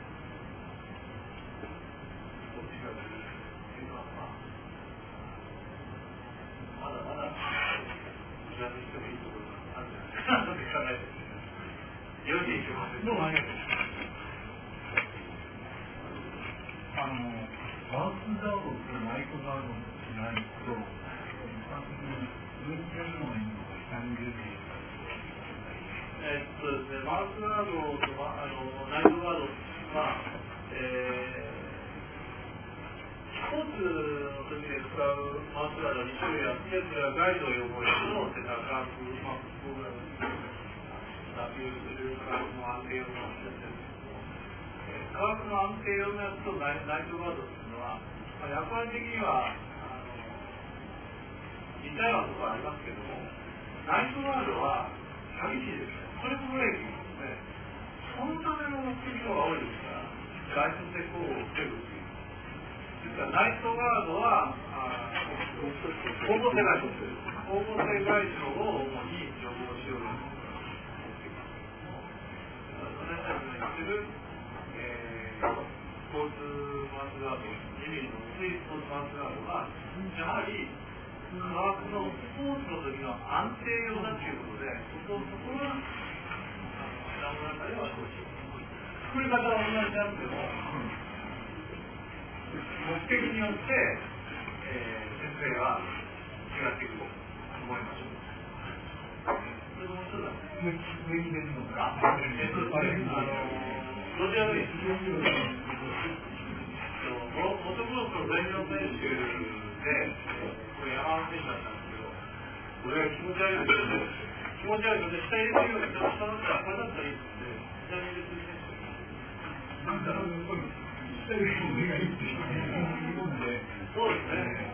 Speaker 3: どっちがいいっていうのは、まだまだ知らずしてもいいところがあるんじゃないかなと考えてます。よろしいでしょうか。
Speaker 4: どうもありがとう。
Speaker 5: マウスガードとナイトガードの違いと、一般的に上に出るのがいいのか、下に出るのがいいのか。
Speaker 3: ですね、マウスガードとナイトガードは、スポーツの時で使うマウスガードは2種類あって、それはガイドを予防してのセタカープ、プログラムアピールする科学の安定用のやつですけども、科学の安定用のやつとナイトガードというのは、役割的には似たようなところありますけども、ナイトガードは寂しいですね。トリプルブレーキですね。そのための目的が多いですから、外出施工を防ぐという。ですからナイトガードは光合成外傷を主に予防しようと私たちの言ってる、スポーツマウスガード、2ミリの薄いスポーツマウスガードはやはり科学のスポーツの時の安定用だということで、そこは頭の中では少し作り方は同じであっても目的によって、先生が違っていくと思います。それともう一つは上に出るのか、ロジャー・ルイス、モトクロスの全日本選手で、これ山本選手だったんですけど、これが気持ち悪いですよね。気持ち悪いので、下入れてるように、下の下、これだったらいいですね。下に入れてる選手なんだろう、下よりも上がいいって人がいるんで、そうですね。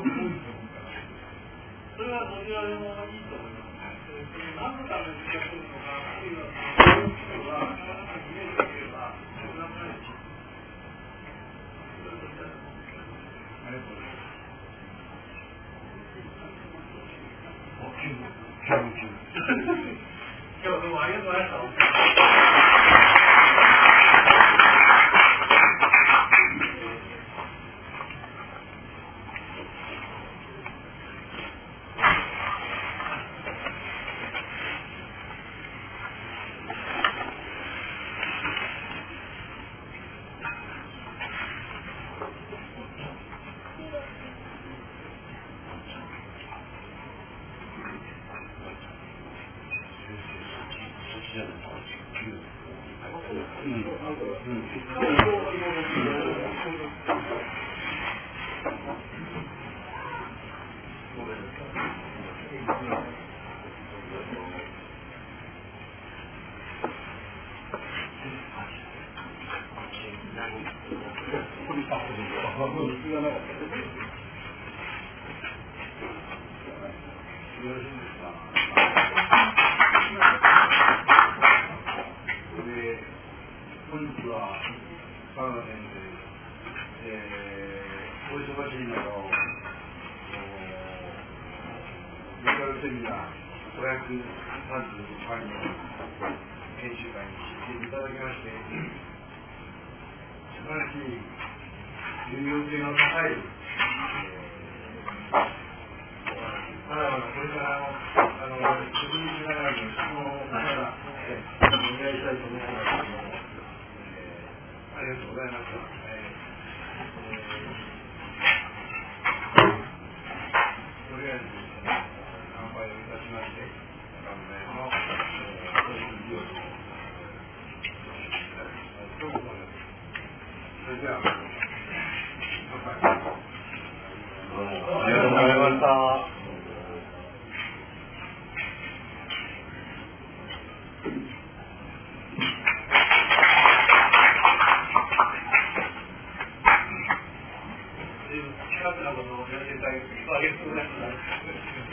Speaker 3: それはどちらでもいいと思います。何のために使っているのか、あるいはそういう人がイメージだければ、なくならないし。ありがとうございます。今日はどうもありがとうございました。
Speaker 2: 本日は川田先生、お忙しい中をメディカルセミナー535回の研修会に来ていただきまして、素晴らしい重要性の高いまだまだこれから職人しながらの質問をまだお願いしたいと思いますけども、ありがとうございました。とりあえず乾杯をいたしまして、乾杯の準備をどうぞ。それでは乾杯。どうもありがとうございました。
Speaker 3: 近くなことをやっていただきありがとうございます。